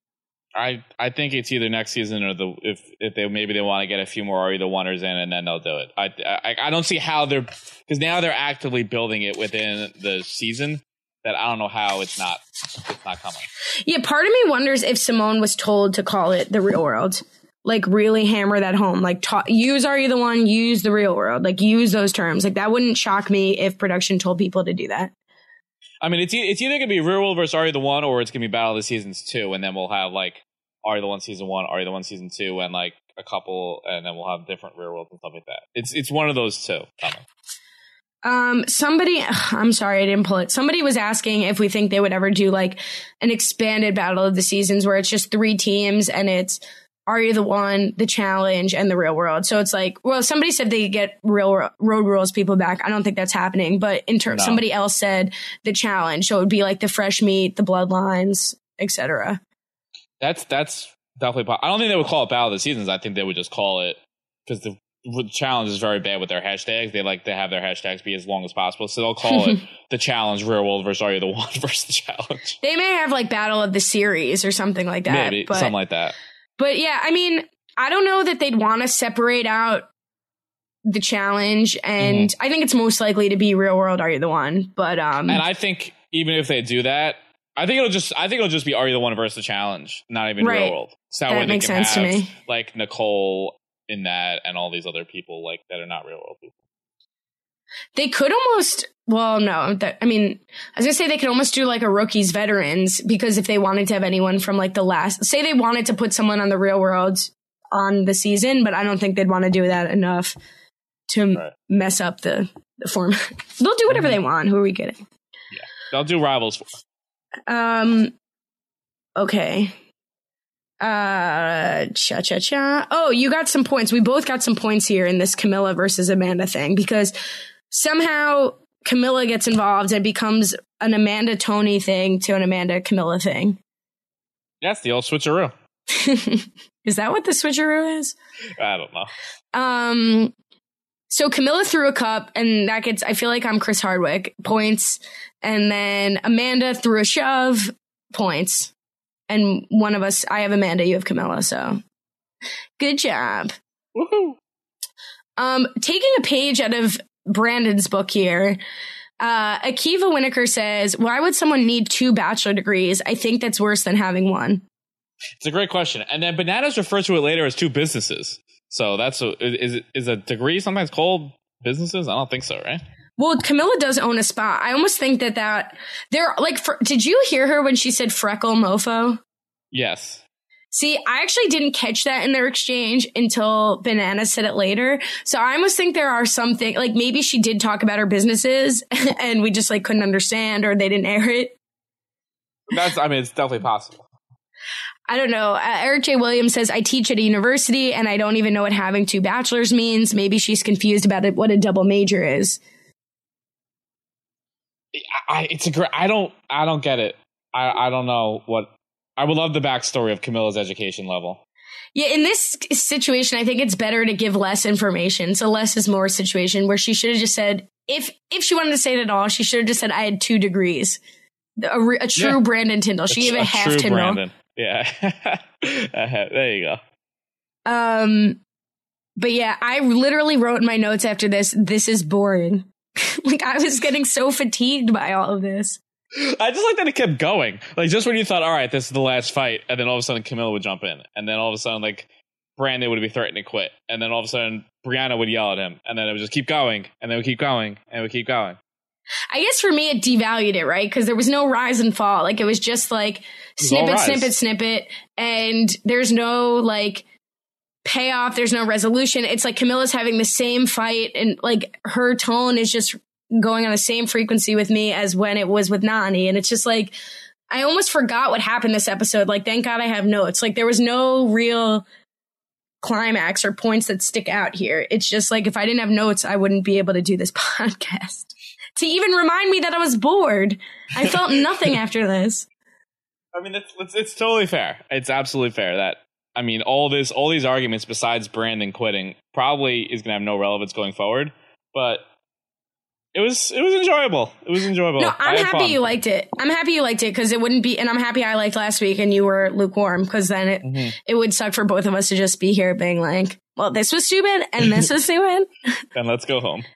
I think it's either next season or if they maybe they want to get a few more Are You the Oneers in and then they'll do it. I don't see how because now they're actively building it within the season that I don't know how it's not coming. Yeah,
part of me wonders if Simone was told to call it the Real World, like really hammer that home, like use Are You the One, use the Real World, like use those terms. Like that wouldn't shock me if production told people to do that.
I mean, it's either going to be Real World versus Are You the One, or it's going to be Battle of the Seasons 2, and then we'll have like Are You the One Season 1, Are You the One Season 2, and like a couple, and then we'll have different Real Worlds and stuff like that. It's one of those two coming.
I'm sorry, I didn't pull it. Somebody was asking if we think they would ever do like an expanded Battle of the Seasons where it's just 3 teams and it's Are You the One, The Challenge, and the Real World. So it's like, well, somebody said they get Road Rules people back. I don't think that's happening. But somebody else said The Challenge. So it would be like the Fresh Meat, the Bloodlines, etc.
That's definitely possible. I don't think they would call it Battle of the Seasons. I think they would just call it, because the Challenge is very bad with their hashtags. They like to have their hashtags be as long as possible. So they'll call it The Challenge, Real World versus Are You the One versus The Challenge.
They may have like Battle of the Series or something like that.
Maybe, something like that.
But yeah, I mean, I don't know that they'd want to separate out The Challenge, and I think it's most likely to be Real World, Are You the One? But
and I think even if they do that, I think it'll just be Are You the One versus The Challenge, not even Real World. So that
makes sense to me.
Like Nicole in that, and all these other people like that are not Real World people.
They could almost, well, no. I was going to say they could almost do like a rookies veterans, because if they wanted to have anyone from like say they wanted to put someone on the Real World on the season, but I don't think they'd want to do that enough to mess up the format. They'll do whatever they want. Who are we kidding?
Yeah, they'll do Rivals
4. Okay. Cha. Oh, you got some points. We both got some points here in this Camilla versus Amanda thing, because somehow Camilla gets involved and becomes an Amanda Tony thing to an Amanda Camilla thing.
That's the old switcheroo.
Is that what the switcheroo is?
I don't know.
So Camilla threw a cup, and that gets, I feel like I'm Chris Hardwick, points. And then Amanda threw a shove, points. And one of us, I have Amanda, you have Camilla, so good job.
Woohoo.
Taking a page out of Brandon's book here, Akiva Winokur says, why would someone need 2 bachelor degrees? I think that's worse than having 1.
It's a great question. And then Bananas refers to it later as 2 businesses. So is a degree sometimes called businesses? I don't think so, right?
Well, Camilla does own a spa. I almost think that they're like, did you hear her when she said freckle mofo?
Yes.
See, I actually didn't catch that in their exchange until Banana said it later. So I almost think there are something, like maybe she did talk about her businesses and we just like couldn't understand, or they didn't air it.
It's definitely possible.
I don't know. Eric J. Williams says, I teach at a university and I don't even know what having 2 bachelors means. Maybe she's confused about what a double major is.
I don't get it. I don't know what. I would love the backstory of Camilla's education level.
Yeah, in this situation, I think it's better to give less information. It's a less is more situation where she should have just said, if she wanted to say it at all, she should have just said, I had 2 degrees. A true Brandon Tyndall. She gave a half
true
Tyndall.
Brandon. Yeah. There you go.
But yeah, I literally wrote in my notes after this is boring. Like, I was getting so fatigued by all of this.
I just like that it kept going. Like, just when you thought, all right, this is the last fight, and then all of a sudden Camilla would jump in. And then all of a sudden, like, Brandon would be threatening to quit, and then all of a sudden Brianna would yell at him, and then it would just keep going, and then it would keep going, and it would keep going.
I guess for me, it devalued it, right? Because there was no rise and fall. Like, it was just like snippet, and there's no like payoff. There's no resolution. It's like Camilla's having the same fight, and like her tone is just going on the same frequency with me as when it was with Nany. And it's just like, I almost forgot what happened this episode. Like, thank God I have notes. Like, there was no real climax or points that stick out here. It's just like, if I didn't have notes, I wouldn't be able to do this podcast. To even remind me that I was bored. I felt nothing after this.
I mean, it's totally fair. It's absolutely fair that, I mean, all these arguments besides Brandon quitting probably is going to have no relevance going forward, but it was enjoyable. It was enjoyable.
No, I'm happy you liked it. I'm happy you liked it because it wouldn't be, and I'm happy I liked last week and you were lukewarm, because then it would suck for both of us to just be here being like, well, this was stupid and this was stupid.
Then let's go home.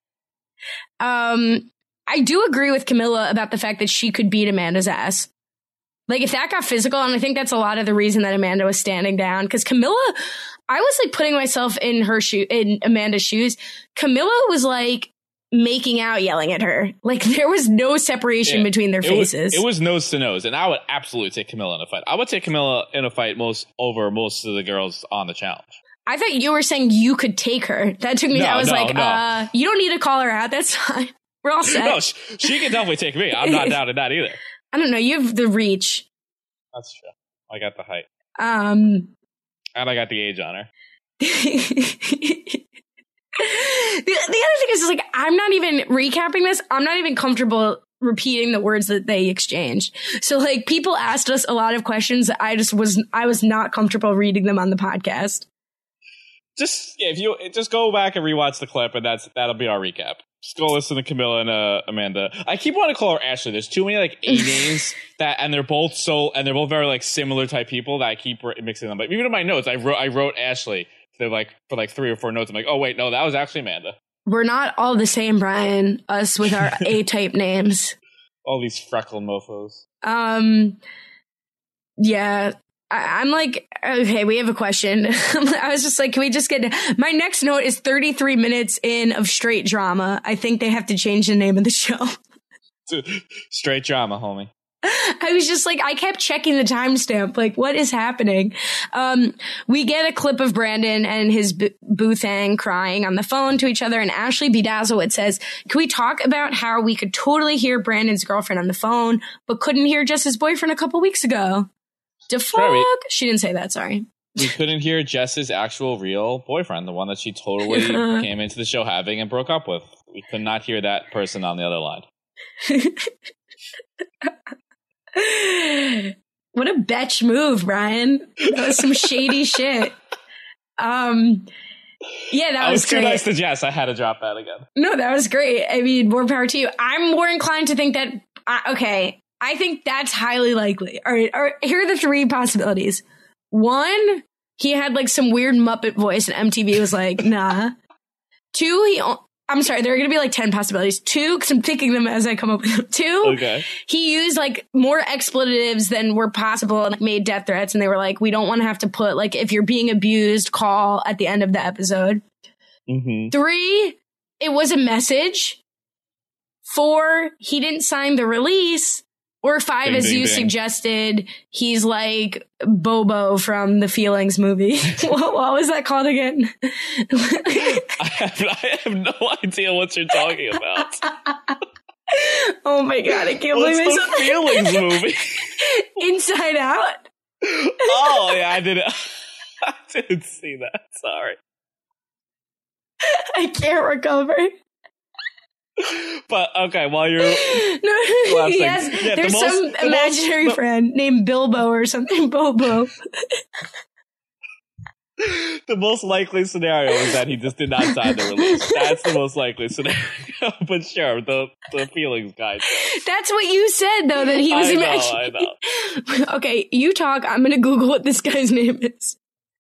I do agree with Camilla about the fact that she could beat Amanda's ass. Like, if that got physical, and I think that's a lot of the reason that Amanda was standing down, because Camilla, I was like putting myself in in Amanda's shoes. Camilla was like making out, yelling at her. Like, there was no separation between their faces.
It was nose to nose, and I would absolutely take Camilla in a fight. I would take Camilla in a fight over most of the girls on the challenge.
I thought you were saying you could take her. That took me. I was like, you don't need to call her out. That's fine. We're all set.
No, she can definitely take me. I'm not down to that either.
I don't know. You have the reach.
That's true. I got the height. And I got the age on her.
The other thing is like, I'm not even recapping this. I'm not even comfortable repeating the words that they exchanged. So like, people asked us a lot of questions that I was not comfortable reading them on the podcast.
If you just go back and rewatch the clip, and that'll be our recap. Just go listen to Camilla and Amanda. I keep wanting to call her Ashley. There's too many like A names and they're both very like similar type people that I keep mixing them. But even in my notes, I wrote Ashley. They're like for like 3 or 4 notes. I'm like, oh wait, no, that was actually Amanda.
We're not all the same, Brian. Us with our A-type names.
All these freckle mofos.
Yeah. I'm like, okay, we have a question. I was just like, can we just get... My next note is 33 minutes in of straight drama. I think they have to change the name of the show.
Straight drama, homie.
I was just like, I kept checking the timestamp. Like, what is happening? We get a clip of Brandon and his boo-thang crying on the phone to each other. And Ashley Bedazzlewit says, can we talk about how we could totally hear Brandon's girlfriend on the phone, but couldn't hear Jess's boyfriend a couple weeks ago? Fuck. She didn't say that, sorry.
We couldn't hear Jess's actual real boyfriend, the one that she totally came into the show having and broke up with. We could not hear that person on the other line.
What a betch move, Brian. That was some shady shit. Yeah, that was great.
Too nice to Jess. I had to drop that again.
No, that was great. I mean, more power to you. I'm more inclined to think that, okay, I think that's highly likely. All right, here are the 3 possibilities. 1, he had like some weird Muppet voice and MTV was like, nah. 2, I'm sorry, there are going to be like 10 possibilities. 2, because I'm thinking them as I come up with them. 2,
okay.
He used like more expletives than were possible and like, made death threats. And they were like, we don't want to have to put like, if you're being abused, call at the end of the episode. 3, it was a message. 4, he didn't sign the release. Or 5, as you suggested, he's like Bobo from the Feelings movie. What was that called again?
I have no idea what you're talking about.
Oh my God, I can't believe
it's the Feelings movie.
Inside Out?
Oh, yeah, I didn't see that. Sorry.
I can't recover.
But okay, while you're
there's some imaginary friend named Bilbo or something. Bobo.
The most likely scenario is that he just did not sign the release. That's the most likely scenario. But sure, the Feelings guy.
That's what you said, though, that he was imagining. I know. Okay, you talk. I'm going to Google what this guy's name is.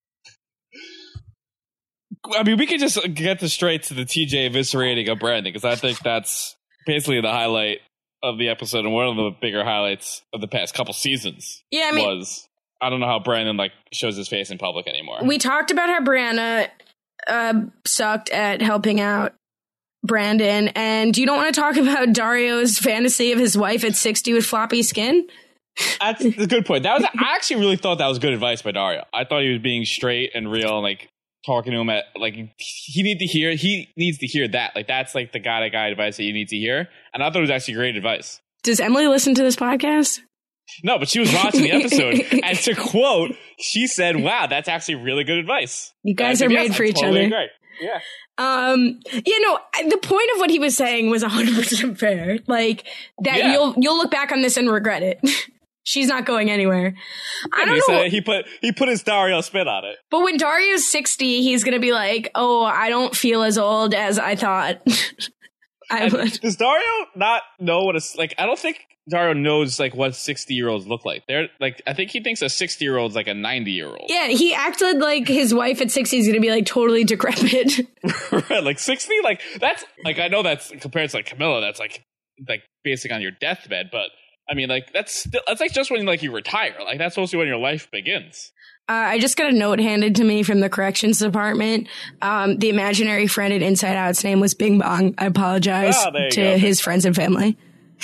I mean, we could just get straight to the TJ eviscerating of Brandon, because I think that's basically the highlight of the episode and one of the bigger highlights of the past couple seasons.
Yeah, I mean,
I don't know how Brandon like shows his face in public anymore.
We talked about how Brianna sucked at helping out Brandon, and you don't want to talk about Dario's fantasy of his wife at 60 with floppy skin?
That's a good point. I actually really thought that was good advice by Dario. I thought he was being straight and real, and like talking to him at like he needs to hear that. Like that's like the guy advice that you need to hear. And I thought it was actually great advice.
Does Emily listen to this podcast?
No, but she was watching the episode, and to quote, she said, "Wow, that's actually really good advice."
You guys are made for each other.
Agree. Yeah.
The point of what he was saying was 100% fair. Like that, you'll look back on this and regret it. She's not going anywhere. I don't know.
He put his Dario spin on it.
But when Dario's 60, he's gonna be like, "Oh, I don't feel as old as I thought."
Does Dario not know what it's like? I don't think Dario knows like what 60-year-olds look like. They're like, I think he thinks a 60-year-old's like a 90-year-old.
Yeah, he acted like his wife at 60 is going to be like totally decrepit.
Right, like 60, like that's like, I know that's compared to like Camilla, that's like basic on your deathbed, but I mean like that's like just when like you retire, like that's supposed to be when your life begins.
I just got a note handed to me from the corrections department. The imaginary friend at Inside Out's name was Bing Bong. I apologize to his friends and family.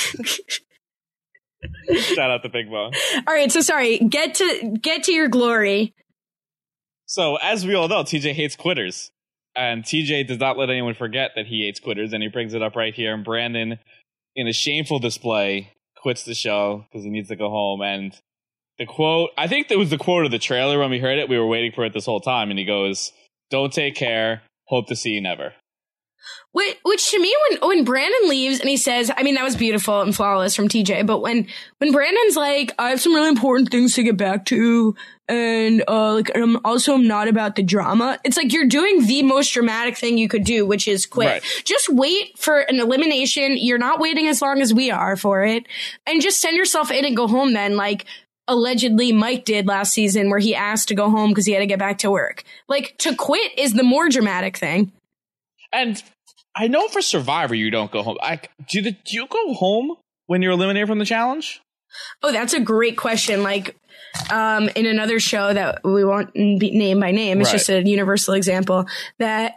Shout out to Bing Bong.
All right, so sorry. Get to your glory.
So as we all know, TJ hates quitters, and TJ does not let anyone forget that he hates quitters, and he brings it up right here. And Brandon, in a shameful display, quits the show because he needs to go home. And the quote, I think that was the quote of the trailer when we heard it. We were waiting for it this whole time. And he goes, "Don't take care. Hope to see you never."
Which to me, when Brandon leaves and he says, I mean, that was beautiful and flawless from TJ. But when Brandon's like, "I have some really important things to get back to. And I'm not about the drama." It's like you're doing the most dramatic thing you could do, which is quit. Right. Just wait for an elimination. You're not waiting as long as we are for it. And just send yourself in and go home then. Like, allegedly Mike did last season where he asked to go home because he had to get back to work. Like, to quit is the more dramatic thing. And
I know for Survivor you don't go home. Do you go home when you're eliminated from the challenge?
Oh, that's a great question. Like, in another show that we won't be name by name, it's just a universal example that,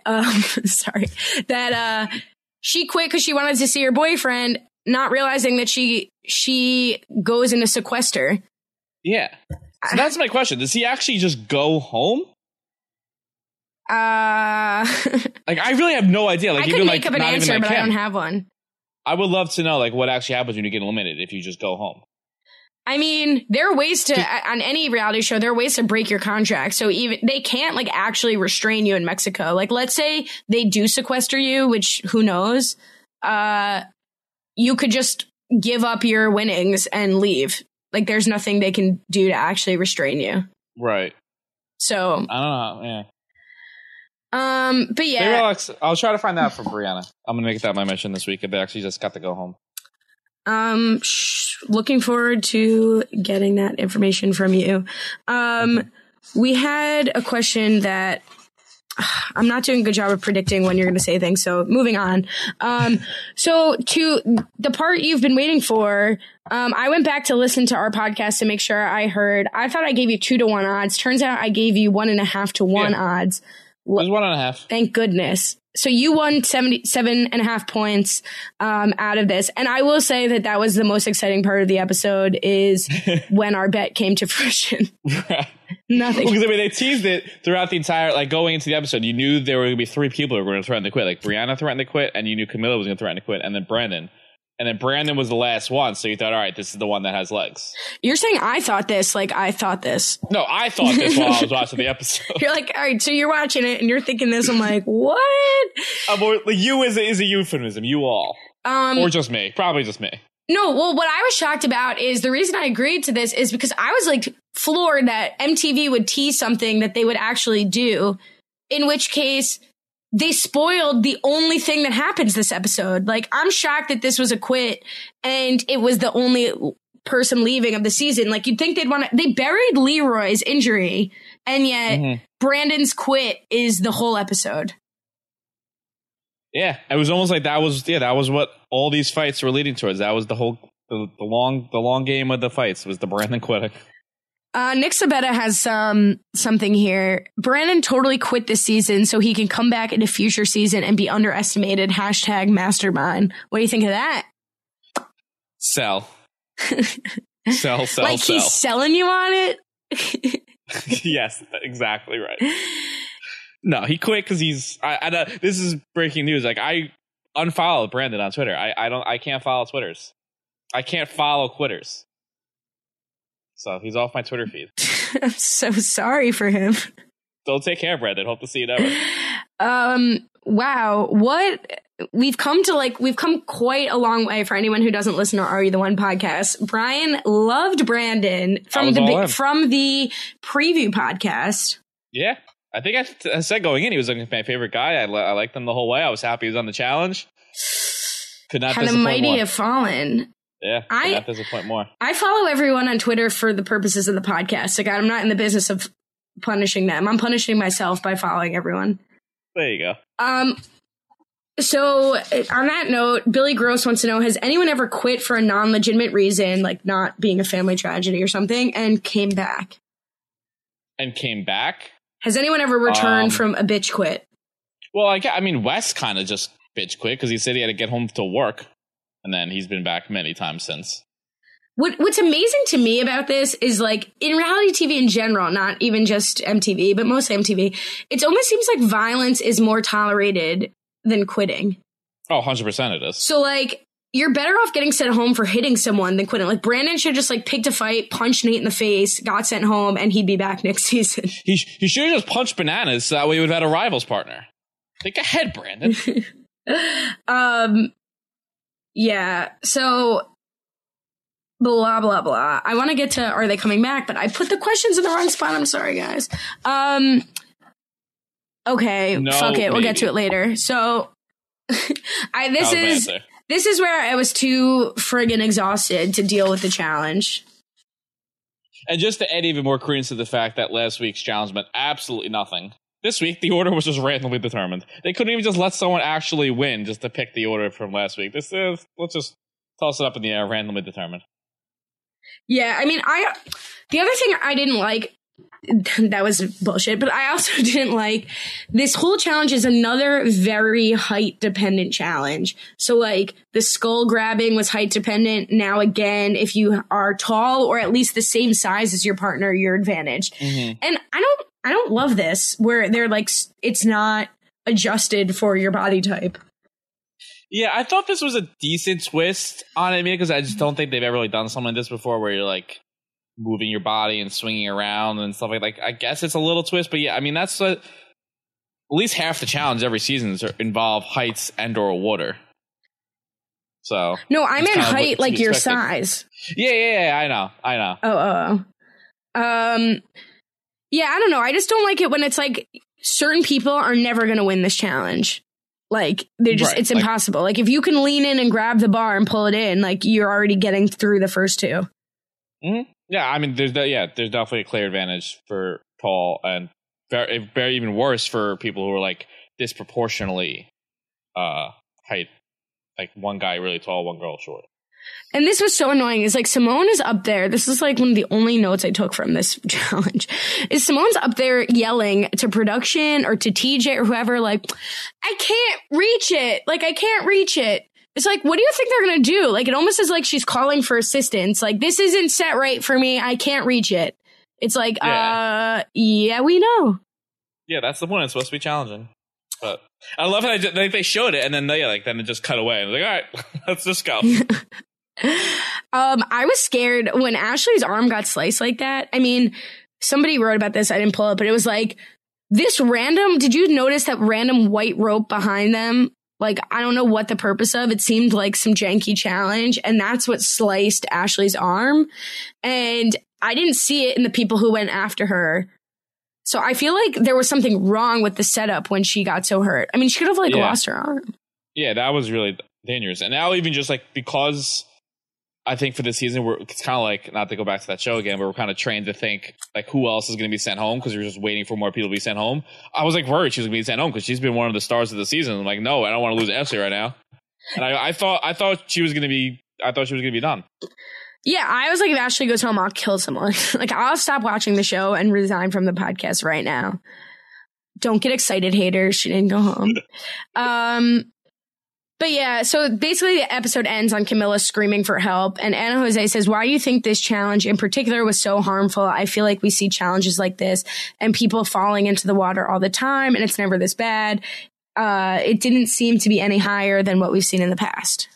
she quit because she wanted to see her boyfriend, not realizing that she goes into sequester.
Yeah. So that's my question. Does he actually just go home? Like, I really have no idea. Like,
I could make up an answer, but I don't have one.
I would love to know, like, what actually happens when you get eliminated if you just go home.
I mean, there are ways to, on any reality show, there are ways to break your contract. So even they can't like actually restrain you in Mexico. Like, let's say they do sequester you, which who knows? You could just give up your winnings and leave. Like, there's nothing they can do to actually restrain you.
Right.
So
I don't know. Yeah.
But yeah,
I'll try to find out from Brianna. I'm gonna make that my mission this week if they actually just got to go home.
Looking forward to getting that information from you. We had a question that I'm not doing a good job of predicting when you're going to say things. So moving on. So to the part you've been waiting for, I went back to listen to our podcast to make sure I thought I gave you 2-1 odds. Turns out I gave you 1.5 to 1 odds.
It was 1.5.
Thank goodness. So you won 77.5 points out of this. And I will say that was the most exciting part of the episode is when our bet came to fruition.
Right.
Nothing.
Because I mean, they teased it throughout the entire, like going into the episode. You knew there were going to be 3 people who were going to threaten to quit. Like Brianna threatened to quit, and you knew Camilla was going to threaten to quit, and then Brandon. And then Brandon was the last one, so you thought, all right, this is the one that has legs.
You're saying I thought this, like I thought this.
No, I thought this while I was watching the episode.
You're like, all right, so you're watching it and you're thinking this. I'm like, what?
You is a euphemism. You all. Or just me. Probably just me.
No, well, what I was shocked about is the reason I agreed to this is because I was like floored that MTV would tease something that they would actually do, in which case they spoiled the only thing that happens this episode. Like, I'm shocked that this was a quit and it was the only person leaving of the season. Like, you'd think they buried Leroy's injury, and yet Brandon's quit is the whole episode.
Yeah, it was almost like that was what all these fights were leading towards. That was the whole, the long game of the fights was the Brandon quitting.
Nick Sabetta has something here. Brandon totally quit this season so he can come back in a future season and be underestimated. #mastermind. What do you think of that?
Sell. Sell.
Like he's selling you on it?
Yes, exactly right. No, he quit because he's. This is breaking news. Like I unfollowed Brandon on Twitter. I can't follow Twitters. I can't follow quitters. So he's off my Twitter feed.
I'm so sorry for him.
Don't take care, Brandon. Hope to see you never.
Wow. What we've come quite a long way for anyone who doesn't listen to Are You the One podcast. Brian loved Brandon from the preview podcast.
Yeah. I think I said going in, he was my favorite guy. I liked him the whole way. I was happy he was on the challenge. Could not disappoint more.
Mighty have fallen.
Yeah, could not disappoint more. I
follow everyone on Twitter for the purposes of the podcast. Like, I'm not in the business of punishing them. I'm punishing myself by following everyone.
There you go.
So on that note, Billy Gross wants to know, has anyone ever quit for a non-legitimate reason, like not being a family tragedy or something, and came back? Has anyone ever returned from a bitch quit?
Well, I mean, Wes kind of just bitch quit because he said he had to get home to work. And then he's been back many times since.
What's amazing to me about this is, like, in reality TV in general, not even just MTV, but mostly MTV, it almost seems like violence is more tolerated than quitting.
Oh, 100% it is.
So, like, you're better off getting sent home for hitting someone than quitting. Like, Brandon should just, like, picked a fight, punched Nate in the face, got sent home, and he'd be back next season.
He should have just punched Bananas so that way he would have had a rivals partner. Think ahead, Brandon.
Yeah, so blah, blah, blah. I want to get to are they coming back, but I put the questions in the wrong spot. I'm sorry, guys. Okay, no, fuck it. We'll get to it later. So this is where I was too friggin' exhausted to deal with the challenge.
And just to add even more credence to the fact that last week's challenge meant absolutely nothing. This week, the order was just randomly determined. They couldn't even just let someone actually win just to pick the order from last week. Let's just toss it up in the air, randomly determined.
Yeah, I mean, the other thing I didn't like, that was bullshit, but I also didn't like, this whole challenge is another very height-dependent challenge. So, like, the skull grabbing was height-dependent. Now, again, if you are tall or at least the same size as your partner, you're advantaged. Mm-hmm. And I don't love this, where they're like, it's not adjusted for your body type.
Yeah, I thought this was a decent twist on it, because I just don't think they've ever really done something like this before, where you're like moving your body and swinging around and stuff like. I guess it's a little twist, but yeah, I mean that's at least half the challenge every season involve heights and or water. So
no, I meant height like your size.
Yeah, I know.
Yeah, I don't know. I just don't like it when it's like certain people are never going to win this challenge. Like, they're just, right, it's impossible. Like, if you can lean in and grab the bar and pull it in, like, you're already getting through the first two.
Mm-hmm. Yeah, I mean, there's definitely a clear advantage for tall, and very even worse for people who are, like, disproportionately height. Like, one guy really tall, one girl short.
And this was so annoying. It's like Simone is up there. This is like one of the only notes I took from this challenge. Is Simone's up there yelling to production or to TJ or whoever, like, I can't reach it. Like, I can't reach it. It's like, what do you think they're going to do? Like, it almost is like she's calling for assistance. Like, this isn't set right for me. I can't reach it. It's like, yeah, we know.
Yeah, that's the point. It's supposed to be challenging. But I love how they showed it and then then it just cut away. And I was like, all right, let's just go.
I was scared when Ashley's arm got sliced like that. I mean, somebody wrote about this. I didn't pull it, but it was like this random. Did you notice that random white rope behind them? Like, I don't know what the purpose of. It seemed like some janky challenge, and that's what sliced Ashley's arm. And I didn't see it in the people who went after her. So I feel like there was something wrong with the setup when she got so hurt. I mean, she could have lost her arm. Yeah,
that was really dangerous. And now even just like, because I think for this season, it's kind of like, not to go back to that show again, but we're kind of trained to think like who else is going to be sent home, because we're just waiting for more people to be sent home. I was like worried she was going to be sent home because she's been one of the stars of the season. I'm like, no, I don't want to lose Ashley right now. And I thought she was going to be done.
Yeah, I was like, if Ashley goes home, I'll kill someone. Like, I'll stop watching the show and resign from the podcast right now. Don't get excited, haters. She didn't go home. But yeah, so basically the episode ends on Camilla screaming for help. And Ana Jose says, why do you think this challenge in particular was so harmful? I feel like we see challenges like this and people falling into the water all the time, and it's never this bad. It didn't seem to be any higher than what we've seen in the past.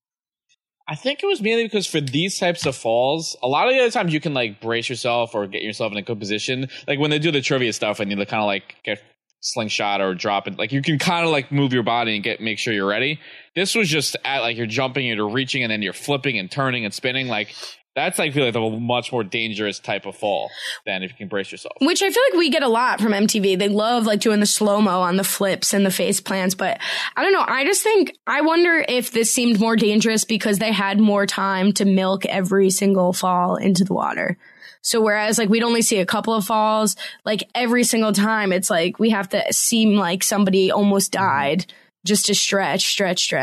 I think it was mainly because for these types of falls, a lot of the other times you can like brace yourself or get yourself in a good position. Like when they do the trivia stuff and you kind of like get slingshot or drop it, like you can kind of like move your body and make sure you're ready. This was just at like you're jumping, you're reaching, and then you're flipping and turning and spinning. Like that's I feel like a much more dangerous type of fall than if you can brace yourself.
Which I feel like we get a lot from MTV. They love like doing the slow-mo on the flips and the face plants. But I don't know. I wonder if this seemed more dangerous because they had more time to milk every single fall into the water. So whereas like we'd only see a couple of falls, like every single time it's like we have to seem like somebody almost died just to stretch.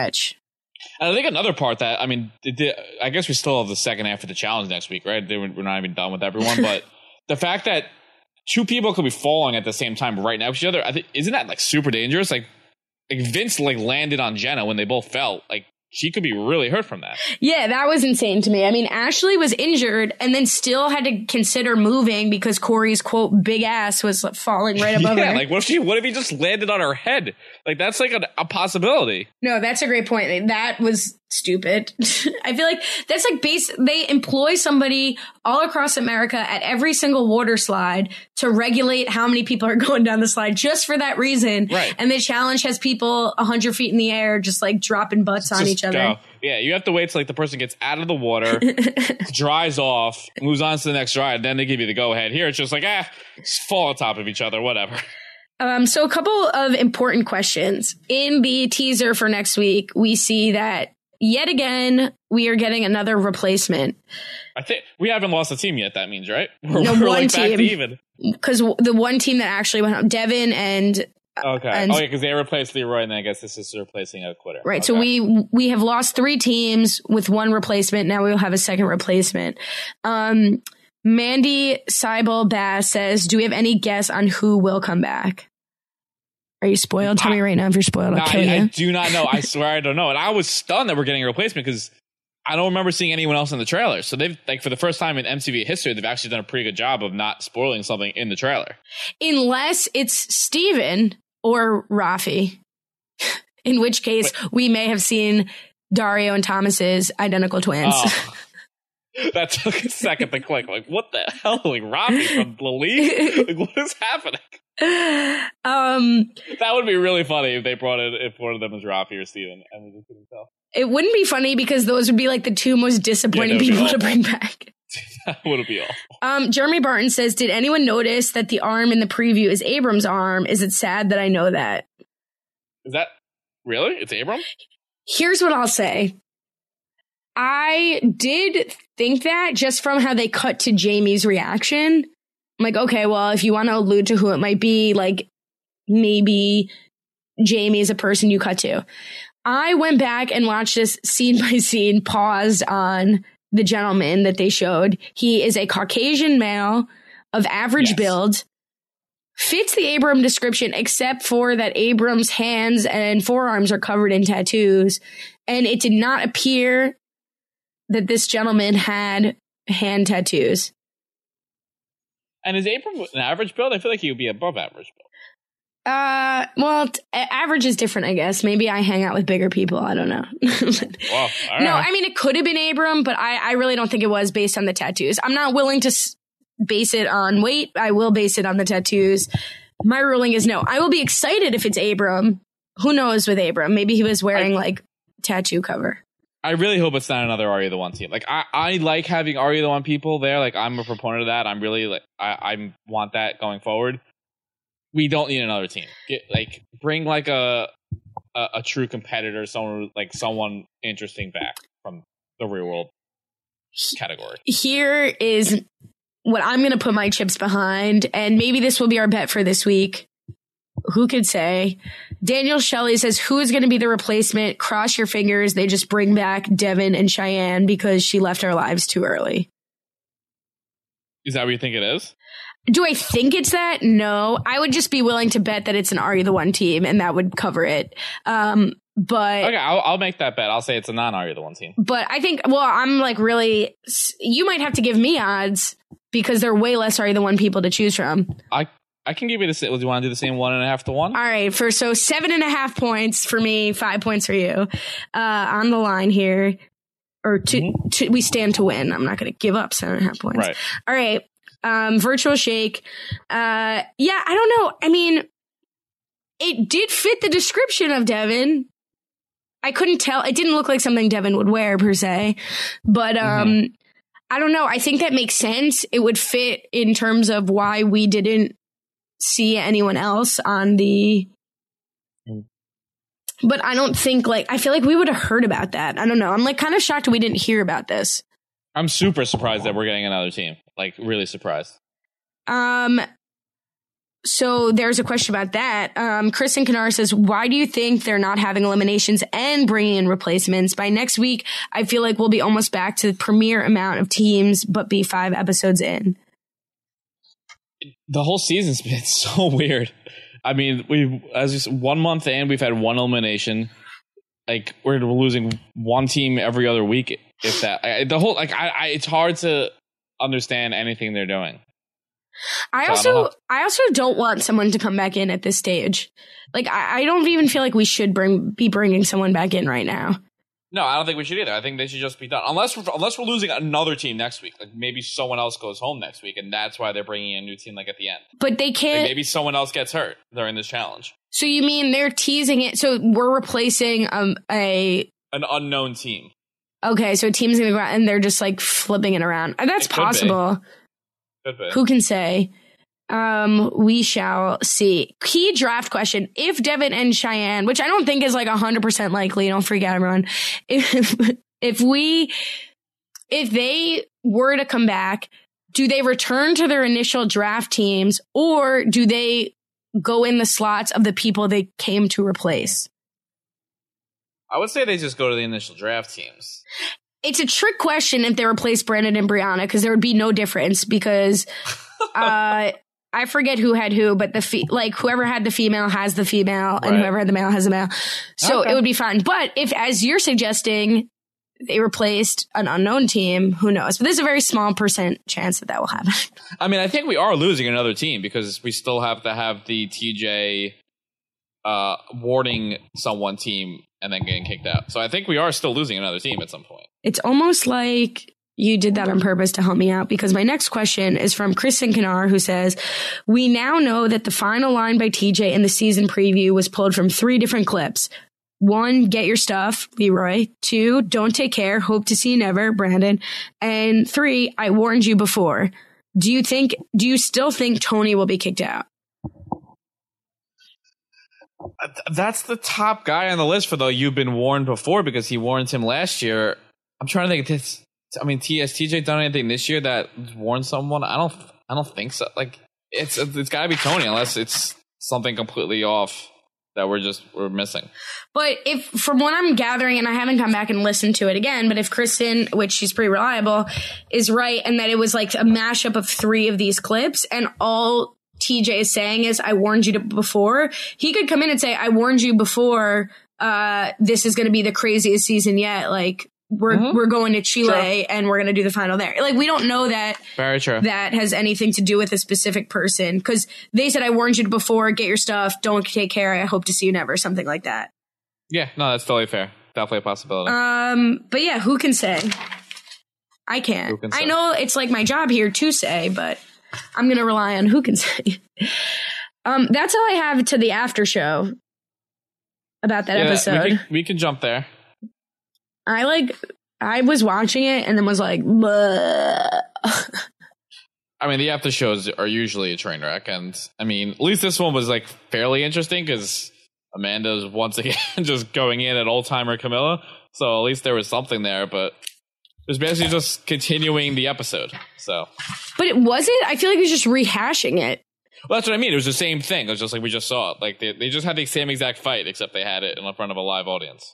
And I think another part that, I mean, I guess we still have the second half of the challenge next week, right? We're not even done with everyone, but the fact that two people could be falling at the same time right next to each other, I think, isn't that like super dangerous? Like Vince like landed on Jenna when they both fell. Like she could be really hurt from that. Yeah,
that was insane to me. I mean, Ashley was injured and then still had to consider moving because Corey's, quote, big ass was falling right above her.
Yeah, like what if he just landed on her head? Like that's like a possibility.
No, that's a great point. That was stupid. I feel like that's like they employ somebody all across America at every single water slide to regulate how many people are going down the slide just for that reason.
Right.
And the challenge has people 100 feet in the air just like dropping butts on each other.
Go. Yeah, you have to wait till like the person gets out of the water, dries off, moves on to the next ride, then they give you the go ahead. Here it's just like, just fall on top of each other, whatever.
So a couple of important questions. In the teaser for next week, we see that yet again, we are getting another replacement.
I think we haven't lost a team yet, that means, right?
We're
one
like
team.
Back to even. Because the one team that actually went home, Devin and...
Okay. Because they replaced Leroy, and then I guess this is replacing a quitter.
Right.
Okay.
So we have lost 3 teams with one replacement. Now we will have a second replacement. Mandy Seibel Bass says, do we have any guess on who will come back? Are you spoiled? Tell me right now if you're spoiled. I'll kill you.
I do not know. I swear I don't know. And I was stunned that we're getting a replacement because I don't remember seeing anyone else in the trailer. So they've, like, for the first time in MTV history, they've actually done a pretty good job of not spoiling something in the trailer.
Unless it's Steven or Rafi, in which case we may have seen Dario and Thomas's identical twins.
Oh. That took a second to click. Like, what the hell? Like, Rafi from the league? Like, what is happening? That would be really funny if they brought it, if one of them was Rafi or Steven, and we just couldn't tell.
It wouldn't be funny because those would be like the 2 most disappointing people to bring back.
That would be awful.
Jeremy Barton says, did anyone notice that the arm in the preview is Abram's arm? Is it sad that I know that?
Is that really? It's Abram?
Here's what I'll say. I did think that just from how they cut to Jamie's reaction. I'm like, okay, well, if you want to allude to who it might be, like maybe Jamie is a person you cut to. I went back and watched this scene by scene, paused on the gentleman that they showed. He is a Caucasian male of average build, fits the Abram description, except for that Abram's hands and forearms are covered in tattoos. And it did not appear that this gentleman had hand tattoos.
And is Abram an average build? I feel like he would be above average build.
Well, average is different, I guess. Maybe I hang out with bigger people. I don't know.
Well, all right.
No, I mean, it could have been Abram, but I really don't think it was based on the tattoos. I'm not willing to base it on weight. I will base it on the tattoos. My ruling is no. I will be excited if it's Abram. Who knows with Abram? Maybe he was wearing like tattoo cover. I
really hope it's not another Are You the One team. Like I like having Are You the One people there. Like I'm a proponent of that. I'm really like I want that going forward. We don't need another team. Bring like a true competitor, someone interesting back from the real world category.
Here is what I'm going to put my chips behind, and maybe this will be our bet for this week. Who could say? Daniel Shelley says, who is going to be the replacement? Cross your fingers. They just bring back Devin and Cheyenne because she left our lives too early.
Is that what you think it is?
Do I think it's that? No. I would just be willing to bet that it's an Are You the One team, and that would cover it. But
okay, I'll make that bet. I'll say it's a non-Are You the One team.
But I think, well, I'm like really, you might have to give me odds because there are way less Are You the One people to choose from.
I can give you the same. Do you want to do the same 1.5 to 1?
All right. So 7.5 points for me, 5 points for you. On the line here, or we stand to win. I'm not going to give up 7.5 points.
Right.
All right. Virtual shake. Yeah, I don't know. I mean, it did fit the description of Devin. I couldn't tell. It didn't look like something Devin would wear per se, but I don't know. I think that makes sense. It would fit in terms of why we didn't see anyone else on the. But I don't think I feel like we would have heard about that. I don't know. I'm kind of shocked we didn't hear about this.
I'm super surprised that we're getting another team. Really surprised.
So there's a question about that. Kristen Kennard says, why do you think they're not having eliminations and bringing in replacements? By next week, I feel like we'll be almost back to the premier amount of teams, but be 5 episodes in.
The whole season's been so weird. I mean, as you said, 1 month in, we've had 1 elimination. We're losing one team every other week. If that, it's hard to understand anything they're doing.
I also don't want someone to come back in at this stage. I don't even feel like we should be bringing someone back in right now.
No, I don't think we should either. I think they should just be done. Unless we're losing another team next week. Maybe someone else goes home next week, and that's why they're bringing in a new team at the end.
But they can't.
Maybe someone else gets hurt during this challenge.
So you mean they're teasing it? So we're replacing an
unknown team. Okay,
so a team's going to go out and they're just flipping it around. That's possible.
Could be.
Who can say? We shall see. Key draft question. If Devin and Cheyenne, which I don't think is 100% likely, don't freak out everyone. If they were to come back, do they return to their initial draft teams or do they go in the slots of the people they came to replace?
I would say they just go to the initial draft teams.
It's a trick question if they replace Brandon and Brianna because there would be no difference because I forget who had who, but whoever had the female has the female and whoever had the male has the male. So It would be fine. But if, as you're suggesting, they replaced an unknown team, who knows? But there's a very small % chance that will happen.
I mean, I think we are losing another team because we still have to have the TJ warding someone team and then getting kicked out. So I think we are still losing another team at some point.
It's almost like you did that on purpose to help me out because my next question is from Kristen Kennard, who says, we now know that the final line by TJ in the season preview was pulled from 3 different clips. 1, get your stuff, Leroy. 2, don't take care, hope to see you never, Brandon. And 3, I warned you before. Do you still think Tony will be kicked out?
That's the top guy on the list for you've been warned before because he warned him last year. I'm trying to think. Has TJ done anything this year that warned someone? I don't think so. It's got to be Tony unless it's something completely off that we're missing.
But if from what I'm gathering, and I haven't come back and listened to it again, but if Kristen, which she's pretty reliable, is right, and that it was a mashup of 3 of these clips, and all TJ is saying is, I warned you before. He could come in and say, I warned you before. This is going to be the craziest season yet. We're going to Chile and we're going to do the final there. We don't know that.
Very true.
That has anything to do with a specific person because they said, I warned you before. Get your stuff. Don't take care. I hope to see you never. Something like that.
Yeah, no, that's totally fair. Definitely a possibility.
But yeah, who can say? I can't. I know it's my job here to say, but I'm going to rely on who can say. That's all I have to the after show about that episode.
We can jump there.
I was watching it and then was bleh.
I mean, the after shows are usually a train wreck. And I mean, at least this one was fairly interesting because Amanda's once again just going in at old timer Camilla. So at least there was something there, but it was basically just continuing the episode. So,
but it wasn't. I feel like it was just rehashing it.
Well, that's what I mean. It was the same thing. It was just like we just saw it. Like they just had the same exact fight, except they had it in front of a live audience.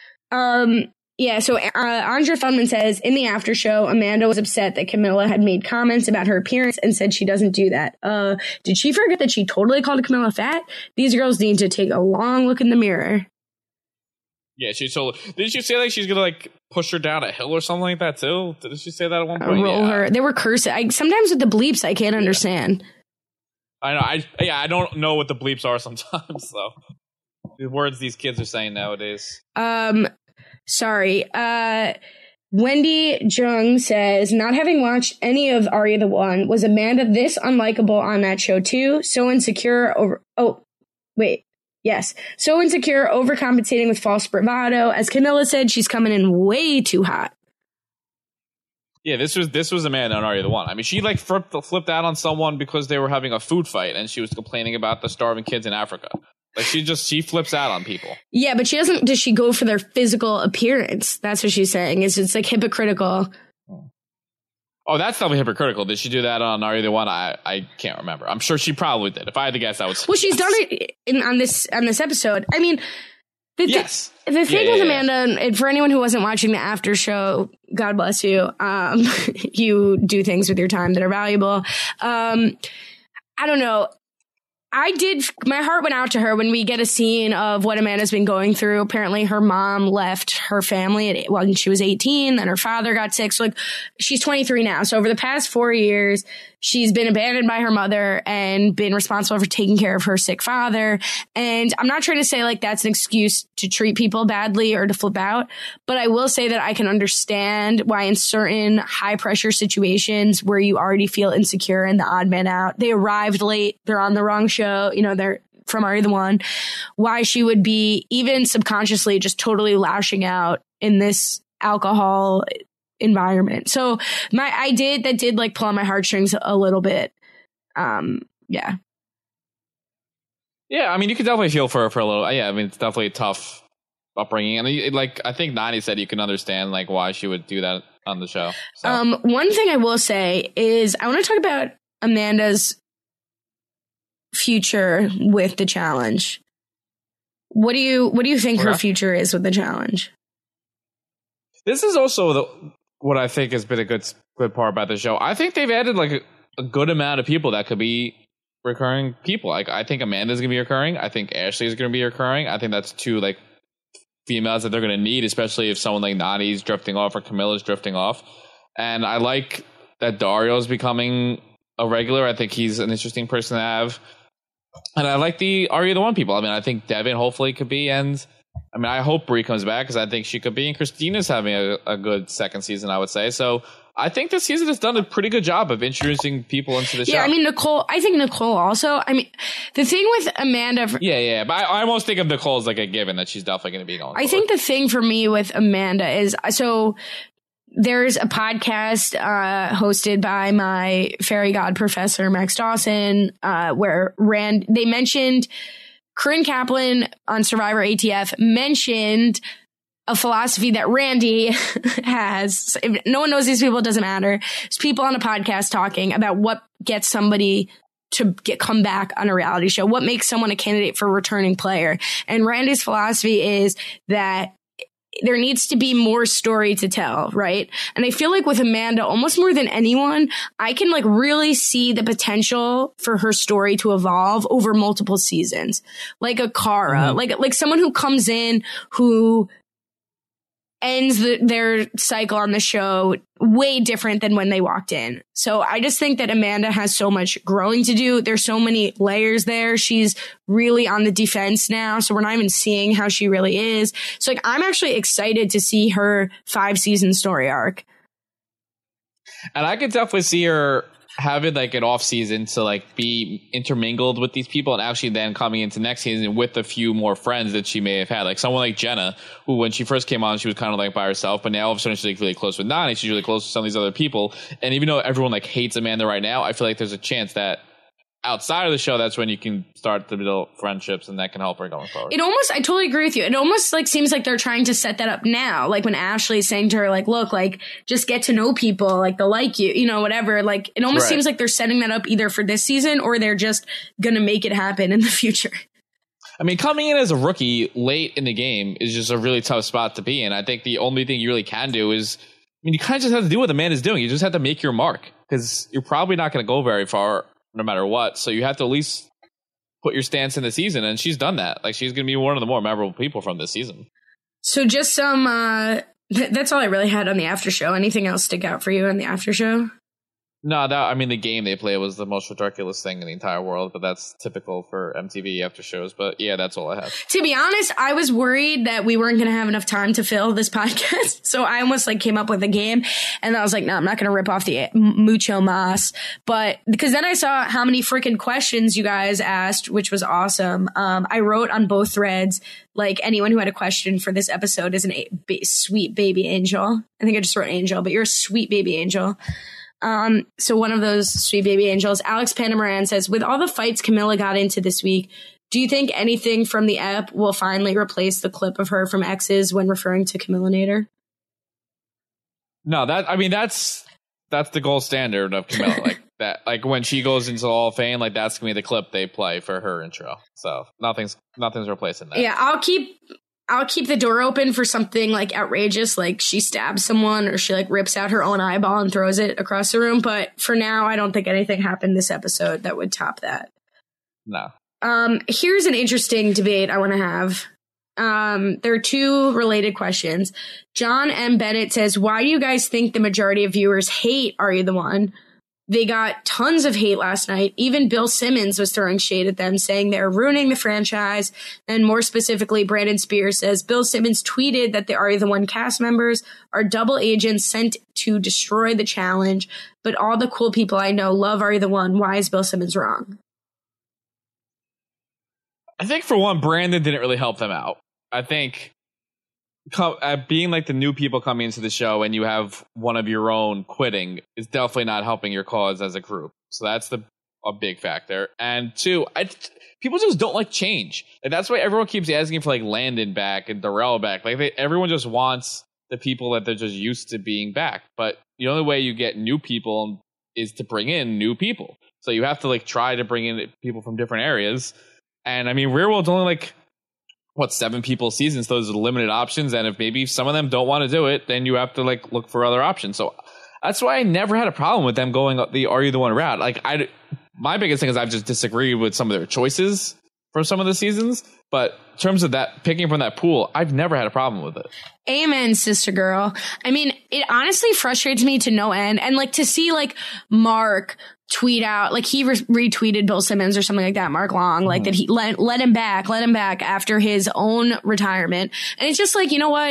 Yeah, so Andrea Feldman says, in the after show, Amanda was upset that Camilla had made comments about her appearance and said she doesn't do that. Did she forget that she totally called Camilla fat? These girls need to take a long look in the mirror.
Yeah, she told. Didn't she say like she's gonna like push her down a hill or something like that too? Did she say that at one point?
Roll her. They were cursing. Sometimes with the bleeps, I can't understand.
I know. I don't know what the bleeps are sometimes. So the words these kids are saying nowadays.
Sorry. Wendy Jung says, not having watched any of Arya the One, was Amanda this unlikable on that show too? So insecure over. Oh, wait. Yes. So insecure, overcompensating with false bravado. As Camilla said, she's coming in way too hot.
Yeah, this was Amanda on Arya the One. I mean, she like flipped out on someone because they were having a food fight, and she was complaining about the starving kids in Africa. Like she flips out on people. Yeah, but she doesn't. Does she go for their physical appearance? That's what she's saying. It's like hypocritical. Oh, that's probably hypocritical. Did she do that on Arya the One? I can't remember. I'm sure she probably did. If I had to guess, I would say. Well, she's done it on this episode. I mean, the thing with Amanda, and for anyone who wasn't watching the after show, God bless you. You do things with your time that are valuable. I don't know. My heart went out to her when we get a scene of what Amanda's been going through. Apparently her mom left her family when she was 18, then her father got sick. So like she's 23 now. So over the past 4 years, she's been abandoned by her mother and been responsible for taking care of her sick father. And I'm not trying to say like that's an excuse to treat people badly or to flip out, but I will say that I can understand why in certain high pressure situations where you already feel insecure and the odd man out, they arrived late, they're on the wrong show, they're from Arya the One, why she would be even subconsciously just totally lashing out in this alcohol environment. So that did like pull on my heartstrings a little bit. Yeah. I mean, you could definitely feel for her for a little. Yeah, I mean, it's definitely a tough upbringing, and like I think Nani said, you can understand like why she would do that on the show. So. One thing I will say is I want to talk about Amanda's future with the challenge. What do you think her future is with the challenge? This is also what I think has been a good part about the show. I think they've added like a good amount of people that could be recurring people. Like I think Amanda's gonna be recurring. I think Ashley's gonna be recurring. I think that's two like females that they're gonna need, especially if someone like Nani's drifting off or Camilla's drifting off. And I like that Dario's becoming a regular. I think he's an interesting person to have. And I like the Arya the One people. I mean, I think Devin hopefully could be, and I mean, I hope Brie comes back because I think she could be, and Christina's having a good second season, I would say. So I think this season has done a pretty good job of introducing people into the show. Yeah, I mean, I think Nicole also. I mean, the thing with Amanda. But I almost think of Nicole as like a given that she's definitely going to be going forward. I think the thing for me with Amanda is, so there's a podcast hosted by my fairy god professor, Max Dawson, where they mentioned Corinne Kaplan on Survivor ATF mentioned a philosophy that Randy has. If no one knows these people, it doesn't matter. It's people on a podcast talking about what gets somebody to come back on a reality show, what makes someone a candidate for returning player. And Randy's philosophy is that there needs to be more story to tell, right? And I feel like with Amanda, almost more than anyone, I can like really see the potential for her story to evolve over multiple seasons. Like a Cara, like someone who comes in who ends their cycle on the show way different than when they walked in. So I just think that Amanda has so much growing to do. There's so many layers there. She's really on the defense now, so we're not even seeing how she really is. So like I'm actually excited to see her 5-season story arc. And I could definitely see her having like an off season to like be intermingled with these people and actually then coming into next season with a few more friends that she may have had. Like someone like Jenna, who when she first came on, she was kind of like by herself, but now all of a sudden she's like really close with Nani. She's really close with some of these other people. And even though everyone like hates Amanda right now, I feel like there's a chance that outside of the show, that's when you can start to build friendships, and that can help her going forward.
I totally agree with you. It almost like seems like they're trying to set that up now. Like when Ashley is saying to her, like, look, like just get to know people, like they'll like you, you know, whatever. Like it almost seems like they're setting that up either for this season or they're just going to make it happen in the future.
I mean, coming in as a rookie late in the game is just a really tough spot to be in. I think the only thing you really can do is, I mean, you kind of just have to do what the man is doing. You just have to make your mark because you're probably not going to go very far no matter what. So you have to at least put your stance in the season. And she's done that. Like, she's going to be one of the more memorable people from this season.
So just some, that's all I really had on the after show. Anything else stick out for you on the after show?
No, the game they played was the most ridiculous thing in the entire world, but that's typical for MTV after shows. But yeah, that's all I have.
To be honest, I was worried that we weren't going to have enough time to fill this podcast. So I almost like came up with a game and I was like, no, I'm not going to rip off the Mucho Mas. But because then I saw how many freaking questions you guys asked, which was awesome. I wrote on both threads, like anyone who had a question for this episode is sweet baby angel. I think I just wrote angel, but you're a sweet baby angel. So one of those sweet baby angels, Alex Panamaran, says, with all the fights Camilla got into this week, do you think anything from the ep will finally replace the clip of her from X's when referring to Camilla Nader?
No, that's the gold standard of Camilla. Like that, like when she goes into Hall of Fame, like that's gonna be the clip they play for her intro. So nothing's replacing that.
Yeah, I'll keep the door open for something like outrageous, like she stabs someone or she like rips out her own eyeball and throws it across the room. But for now, I don't think anything happened this episode that would top that.
No.
Here's an interesting debate I want to have. There are two related questions. John M. Bennett says, why do you guys think the majority of viewers hate Are You the One? They got tons of hate last night. Even Bill Simmons was throwing shade at them, saying they're ruining the franchise. And more specifically, Brandon Spears says Bill Simmons tweeted that the Are You the One cast members are double agents sent to destroy the challenge. But all the cool people I know love Are You the One. Why is Bill Simmons wrong?
I think for one, Brandon didn't really help them out. I think being like the new people coming into the show and you have one of your own quitting is definitely not helping your cause as a group. So that's a big factor. And two, people just don't like change. Like that's why everyone keeps asking for like Landon back and Darrell back. Like everyone just wants the people that they're just used to being back. But the only way you get new people is to bring in new people. So you have to like try to bring in people from different areas. And I mean, Real World's only like 7 people a season, so those are limited options, and if maybe some of them don't want to do it, then you have to like look for other options. So that's why I never had a problem with them going the Are You the One route. Like my biggest thing is I've just disagreed with some of their choices for some of the seasons, but in terms of that picking from that pool, I've never had a problem with it.
Amen, sister girl. I mean, it honestly frustrates me to no end, and like to see like Mark tweet out, like he retweeted Bill Simmons or something like that, Mark Long, like that he let him back after his own retirement. And it's just like, you know what?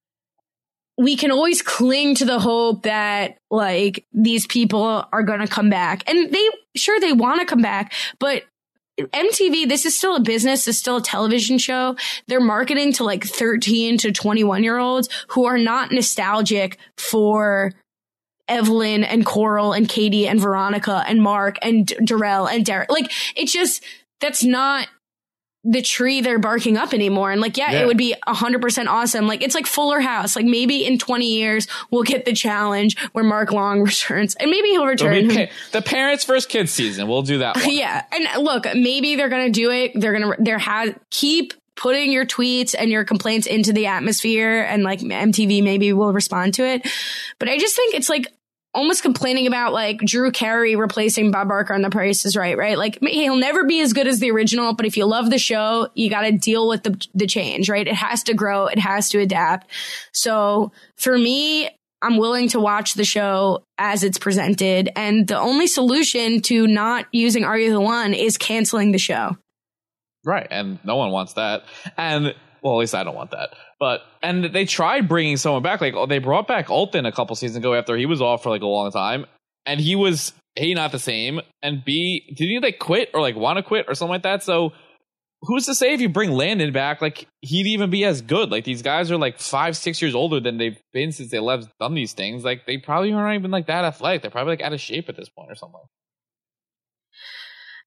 We can always cling to the hope that like these people are going to come back, and they want to come back, but MTV, this is still a business. It's still a television show. They're marketing to like 13 to 21 year olds who are not nostalgic for Evelyn and Coral and Katie and Veronica and Mark and Darrell and Derek. Like, it's just, that's not the tree they're barking up anymore. And like, it would be 100% awesome. Like, it's like Fuller House. Like maybe in 20 years we'll get the challenge where Mark Long returns, and maybe he'll return.
The Parents vs. Kids season. We'll do that one.
Yeah. And look, maybe they're going to do it. Keep putting your tweets and your complaints into the atmosphere, and like MTV maybe will respond to it. But I just think it's like almost complaining about like Drew Carey replacing Bob Barker on The Price is Right? Like he'll never be as good as the original, but if you love the show, you got to deal with the change, right? It has to grow. It has to adapt. So for me, I'm willing to watch the show as it's presented. And the only solution to not using Are You the One is canceling the show.
Right. And no one wants that. And well, at least I don't want that. And they tried bringing someone back. Like, they brought back Alton a couple seasons ago after he was off for like a long time. And he was A, not the same. And B, did he like quit or like want to quit or something like that? So who's to say if you bring Landon back, like he'd even be as good? Like these guys are like 5-6 years older than they've been since they left, done these things. Like they probably aren't even like that athletic. They're probably like out of shape at this point or something.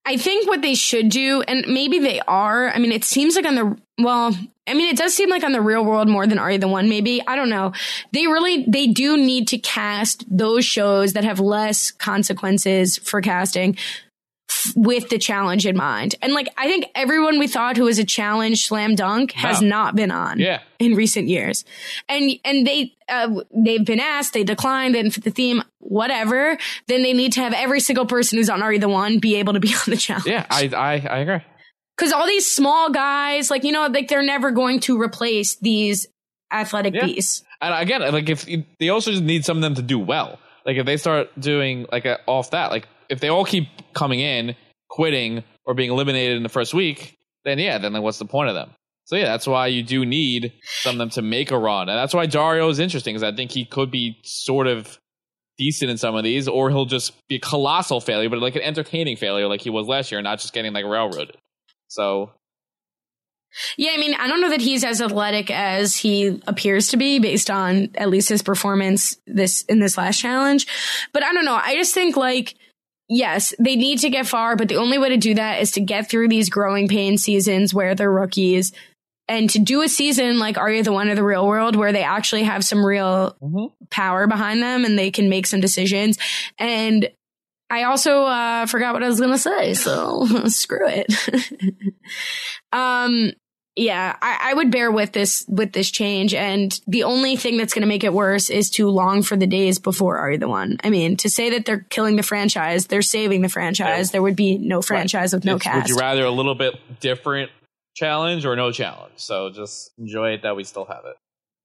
I think what they should do, and maybe they are, I mean, it seems like it does seem like on the Real World more than Are You the One, maybe. I don't know. They do need to cast those shows that have less consequences for casting with the challenge in mind. And like, I think everyone we thought who was a challenge slam dunk has not been on in recent years. And they've been asked, they declined, and for the theme, whatever, then they need to have every single person who's on Are You the One be able to be on the challenge.
Yeah, I agree.
Because all these small guys, like, like they're never going to replace these athletic beasts.
And again, like if they also just need some of them to do well. Like if they start doing like off that, like if they all keep coming in, quitting, or being eliminated in the first week, then like what's the point of them? So that's why you do need some of them to make a run. And that's why Dario is interesting, because I think he could be sort of decent in some of these, or he'll just be a colossal failure, but like an entertaining failure like he was last year, not just getting like railroaded. So
yeah, I mean, I don't know that he's as athletic as he appears to be based on at least his performance in this last challenge. But I don't know. I just think like, yes, they need to get far, but the only way to do that is to get through these growing pain seasons where they're rookies, and to do a season like Are You the One or the Real World where they actually have some real power behind them and they can make some decisions. And I also forgot what I was going to say, so screw it. I would bear with this change, and the only thing that's going to make it worse is to long for the days before Are You the One. I mean, to say that they're killing the franchise, they're saving the franchise. There would be no franchise with no cast.
Would you rather a little bit different challenge or no challenge? So just enjoy it that we still have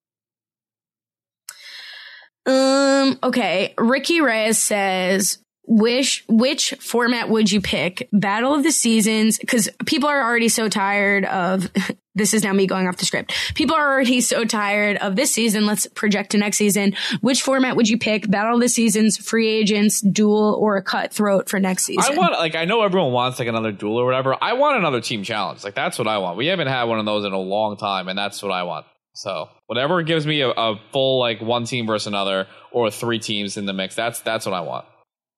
it. Okay. Ricky Reyes says, which format would you pick? Battle of the Seasons, because people are already so tired of this is now me going off the script. People are already so tired of this season. Let's project to next season. Which format would you pick? Battle of the Seasons, free agents, duel, or a cutthroat for next season?
I know everyone wants like another duel or whatever. I want another team challenge. Like that's what I want. We haven't had one of those in a long time, and that's what I want. So whatever gives me a full like one team versus another, or 3 teams in the mix, that's what I want.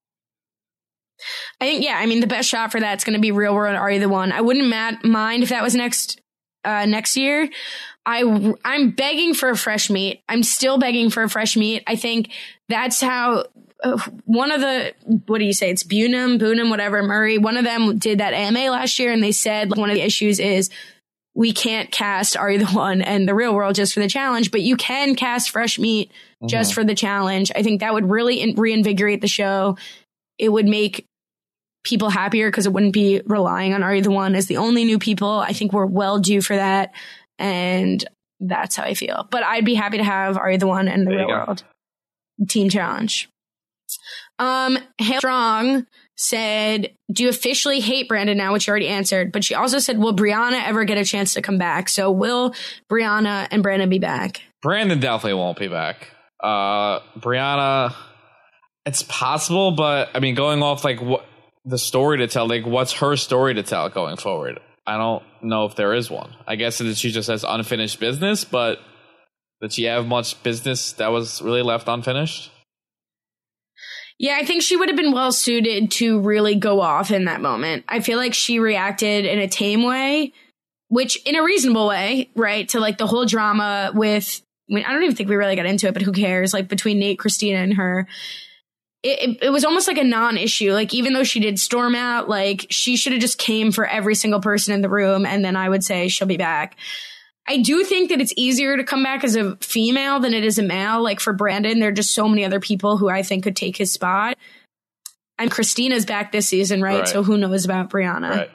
I think, the best shot for that's going to be Real World Are You the One. I wouldn't mind if that was next year. I'm begging for a fresh meat. I'm still begging for a fresh meat. I think that's how one of the, what do you say? It's Boonham, whatever, Murray. One of them did that AMA last year, and they said one of the issues is we can't cast Are You the One and the Real World just for the challenge, but you can cast fresh meat just for the challenge. I think that would really reinvigorate the show. It would make people happier because it wouldn't be relying on Are You the One as the only new people. I think we're well due for that. And that's how I feel. But I'd be happy to have Are You the One and the Real World team challenge. Hale Strong said, do you officially hate Brandon now? Which you already answered. But she also said, will Brianna ever get a chance to come back? So will Brianna and Brandon be back?
Brandon definitely won't be back. Brianna, it's possible, but I mean, going off like what the story to tell, like what's her story to tell going forward? I don't know if there is one. I guess that she just has unfinished business, but did she have much business that was really left unfinished?
Yeah, I think she would have been well suited to really go off in that moment. I feel like she reacted in a tame way, which in a reasonable way, right? To like the whole drama with, I don't even think we really got into it, but who cares? Like between Nate, Christina, and her. It was almost like a non-issue. Like, even though she did storm out, like, she should have just came for every single person in the room, and then I would say she'll be back. I do think that it's easier to come back as a female than it is a male. Like, for Brandon, there are just so many other people who I think could take his spot. And Christina's back this season, right? So who knows about Brianna?
Right.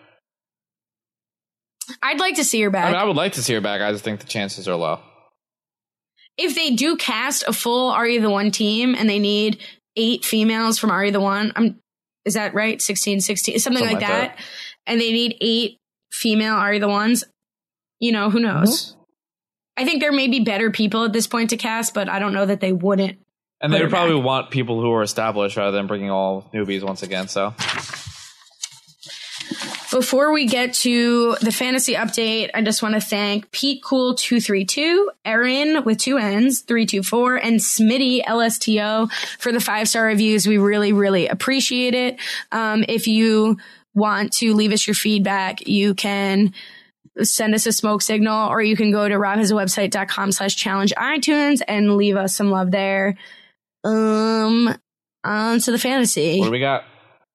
I'd like to see her back.
I mean, I would like to see her back. I just think the chances are low.
If they do cast a full Are You the One team and they need 8 females from Are You the One? Is that right? 16, something like that. And they need 8 female Are You the Ones. Who knows? Mm-hmm. I think there may be better people at this point to cast, but I don't know that they wouldn't.
And they would probably want people who are established rather than bringing all newbies once again. So
before we get to the fantasy update, I just want to thank Pete Cool 232, Erin with 2 N's 324, and Smitty LSTO for the 5-star reviews. We really, really appreciate it. If you want to leave us your feedback, you can send us a smoke signal, or you can go to robhasawebsite.com/challenge iTunes and leave us some love there. On to the fantasy.
What do we got?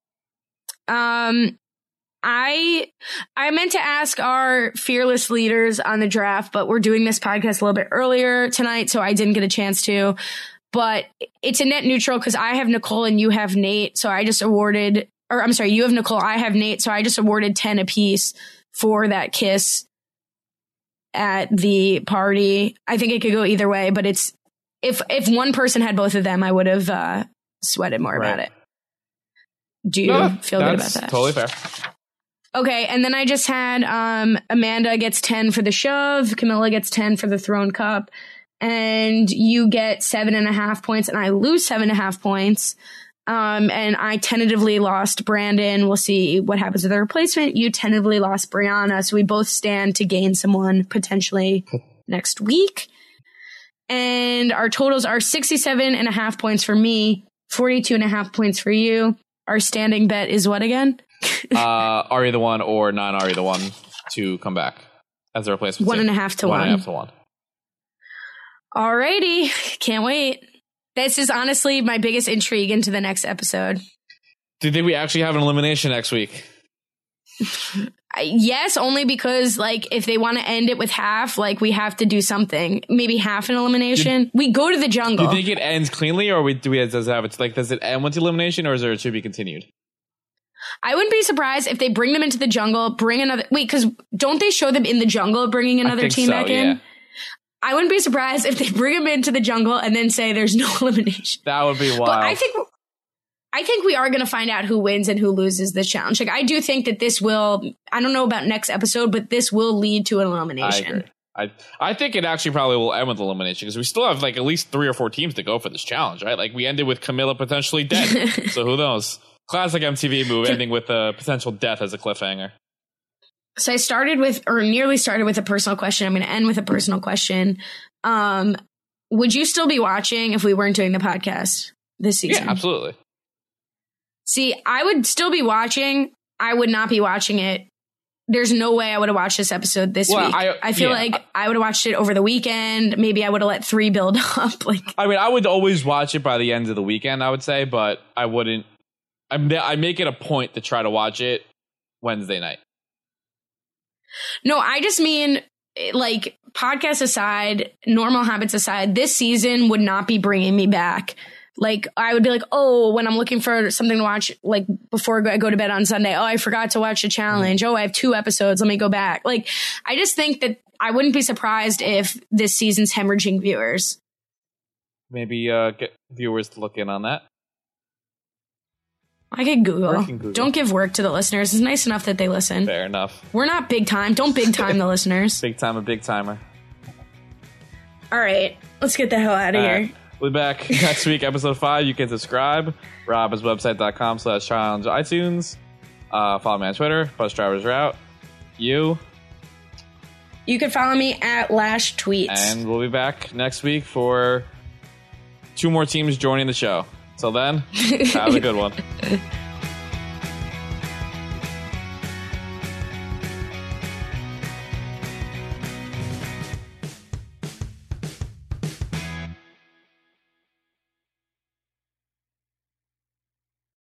I meant to ask our fearless leaders on the draft, but we're doing this podcast a little bit earlier tonight, so I didn't get a chance to. But it's a net neutral because I have Nicole and you have Nate. So I just awarded, or I'm sorry, you have Nicole, I have Nate. So I just awarded 10 apiece for that kiss at the party. I think it could go either way, but it's, if one person had both of them, I would have sweated more about it. Do you feel good about that?
Totally fair.
Okay, and then I just had Amanda gets 10 for the shove, Camilla gets 10 for the thrown cup, and you get 7.5 points, and I lose 7.5 points. And I tentatively lost Brandon. We'll see what happens with the replacement. You tentatively lost Brianna, so we both stand to gain someone potentially next week. And our totals are 67.5 points for me, 42.5 points for you. Our standing bet is what again?
Ari the one or non-Ari the one to come back as a replacement.
1.5 to 1.
1.5 to 1.
Alrighty. Can't wait. This is honestly my biggest intrigue into the next episode.
Do you think we actually have an elimination next week?
Yes, only because like if they want to end it with half, like we have to do something. Maybe half an elimination. We go to the jungle.
Do you think it ends cleanly, or does it end with elimination, or is there to be continued?
I wouldn't be surprised if they bring them into the jungle, bring another. Wait, because don't they show them in the jungle bringing another team back in? I wouldn't be surprised if they bring them into the jungle and then say there's no elimination.
That would be wild.
But I think we are going to find out who wins and who loses this challenge. Like, I do think that this will, I don't know about next episode, but this will lead to an elimination.
I agree. I think it actually probably will end with elimination because we still have like at least 3 or 4 teams to go for this challenge, right? Like we ended with Camilla potentially dead. So who knows? Classic MTV move, ending with a potential death as a cliffhanger.
So I started with, or nearly started with a personal question. I'm going to end with a personal question. Would you still be watching if we weren't doing the podcast this season?
Yeah, absolutely.
See, I would still be watching. I would not be watching it. There's no way I would have watched this episode this week. I feel like I would have watched it over the weekend. Maybe I would have let 3 build up.
I mean, I would always watch it by the end of the weekend, I would say, but I wouldn't. I make it a point to try to watch it Wednesday night.
No, I just mean, like, podcast aside, normal habits aside, this season would not be bringing me back. Like, I would be like, oh, when I'm looking for something to watch, like, before I go to bed on Sunday, oh, I forgot to watch a challenge. Oh, I have 2 episodes. Let me go back. Like, I just think that I wouldn't be surprised if this season's hemorrhaging viewers.
Maybe get viewers to look in on that.
I could Google. Don't give work to the listeners. It's nice enough that they listen.
Fair enough.
We're not big time. Don't big time the listeners.
Big time, a big timer.
All right. Let's get the hell out of here.
We'll be back next week, episode 5. You can subscribe. robhasawebsite.com/challenge iTunes. Follow me on Twitter. Bus Drivers Route. You
can follow me at Lash Tweets.
And we'll be back next week for 2 more teams joining the show. Till then, have a good one.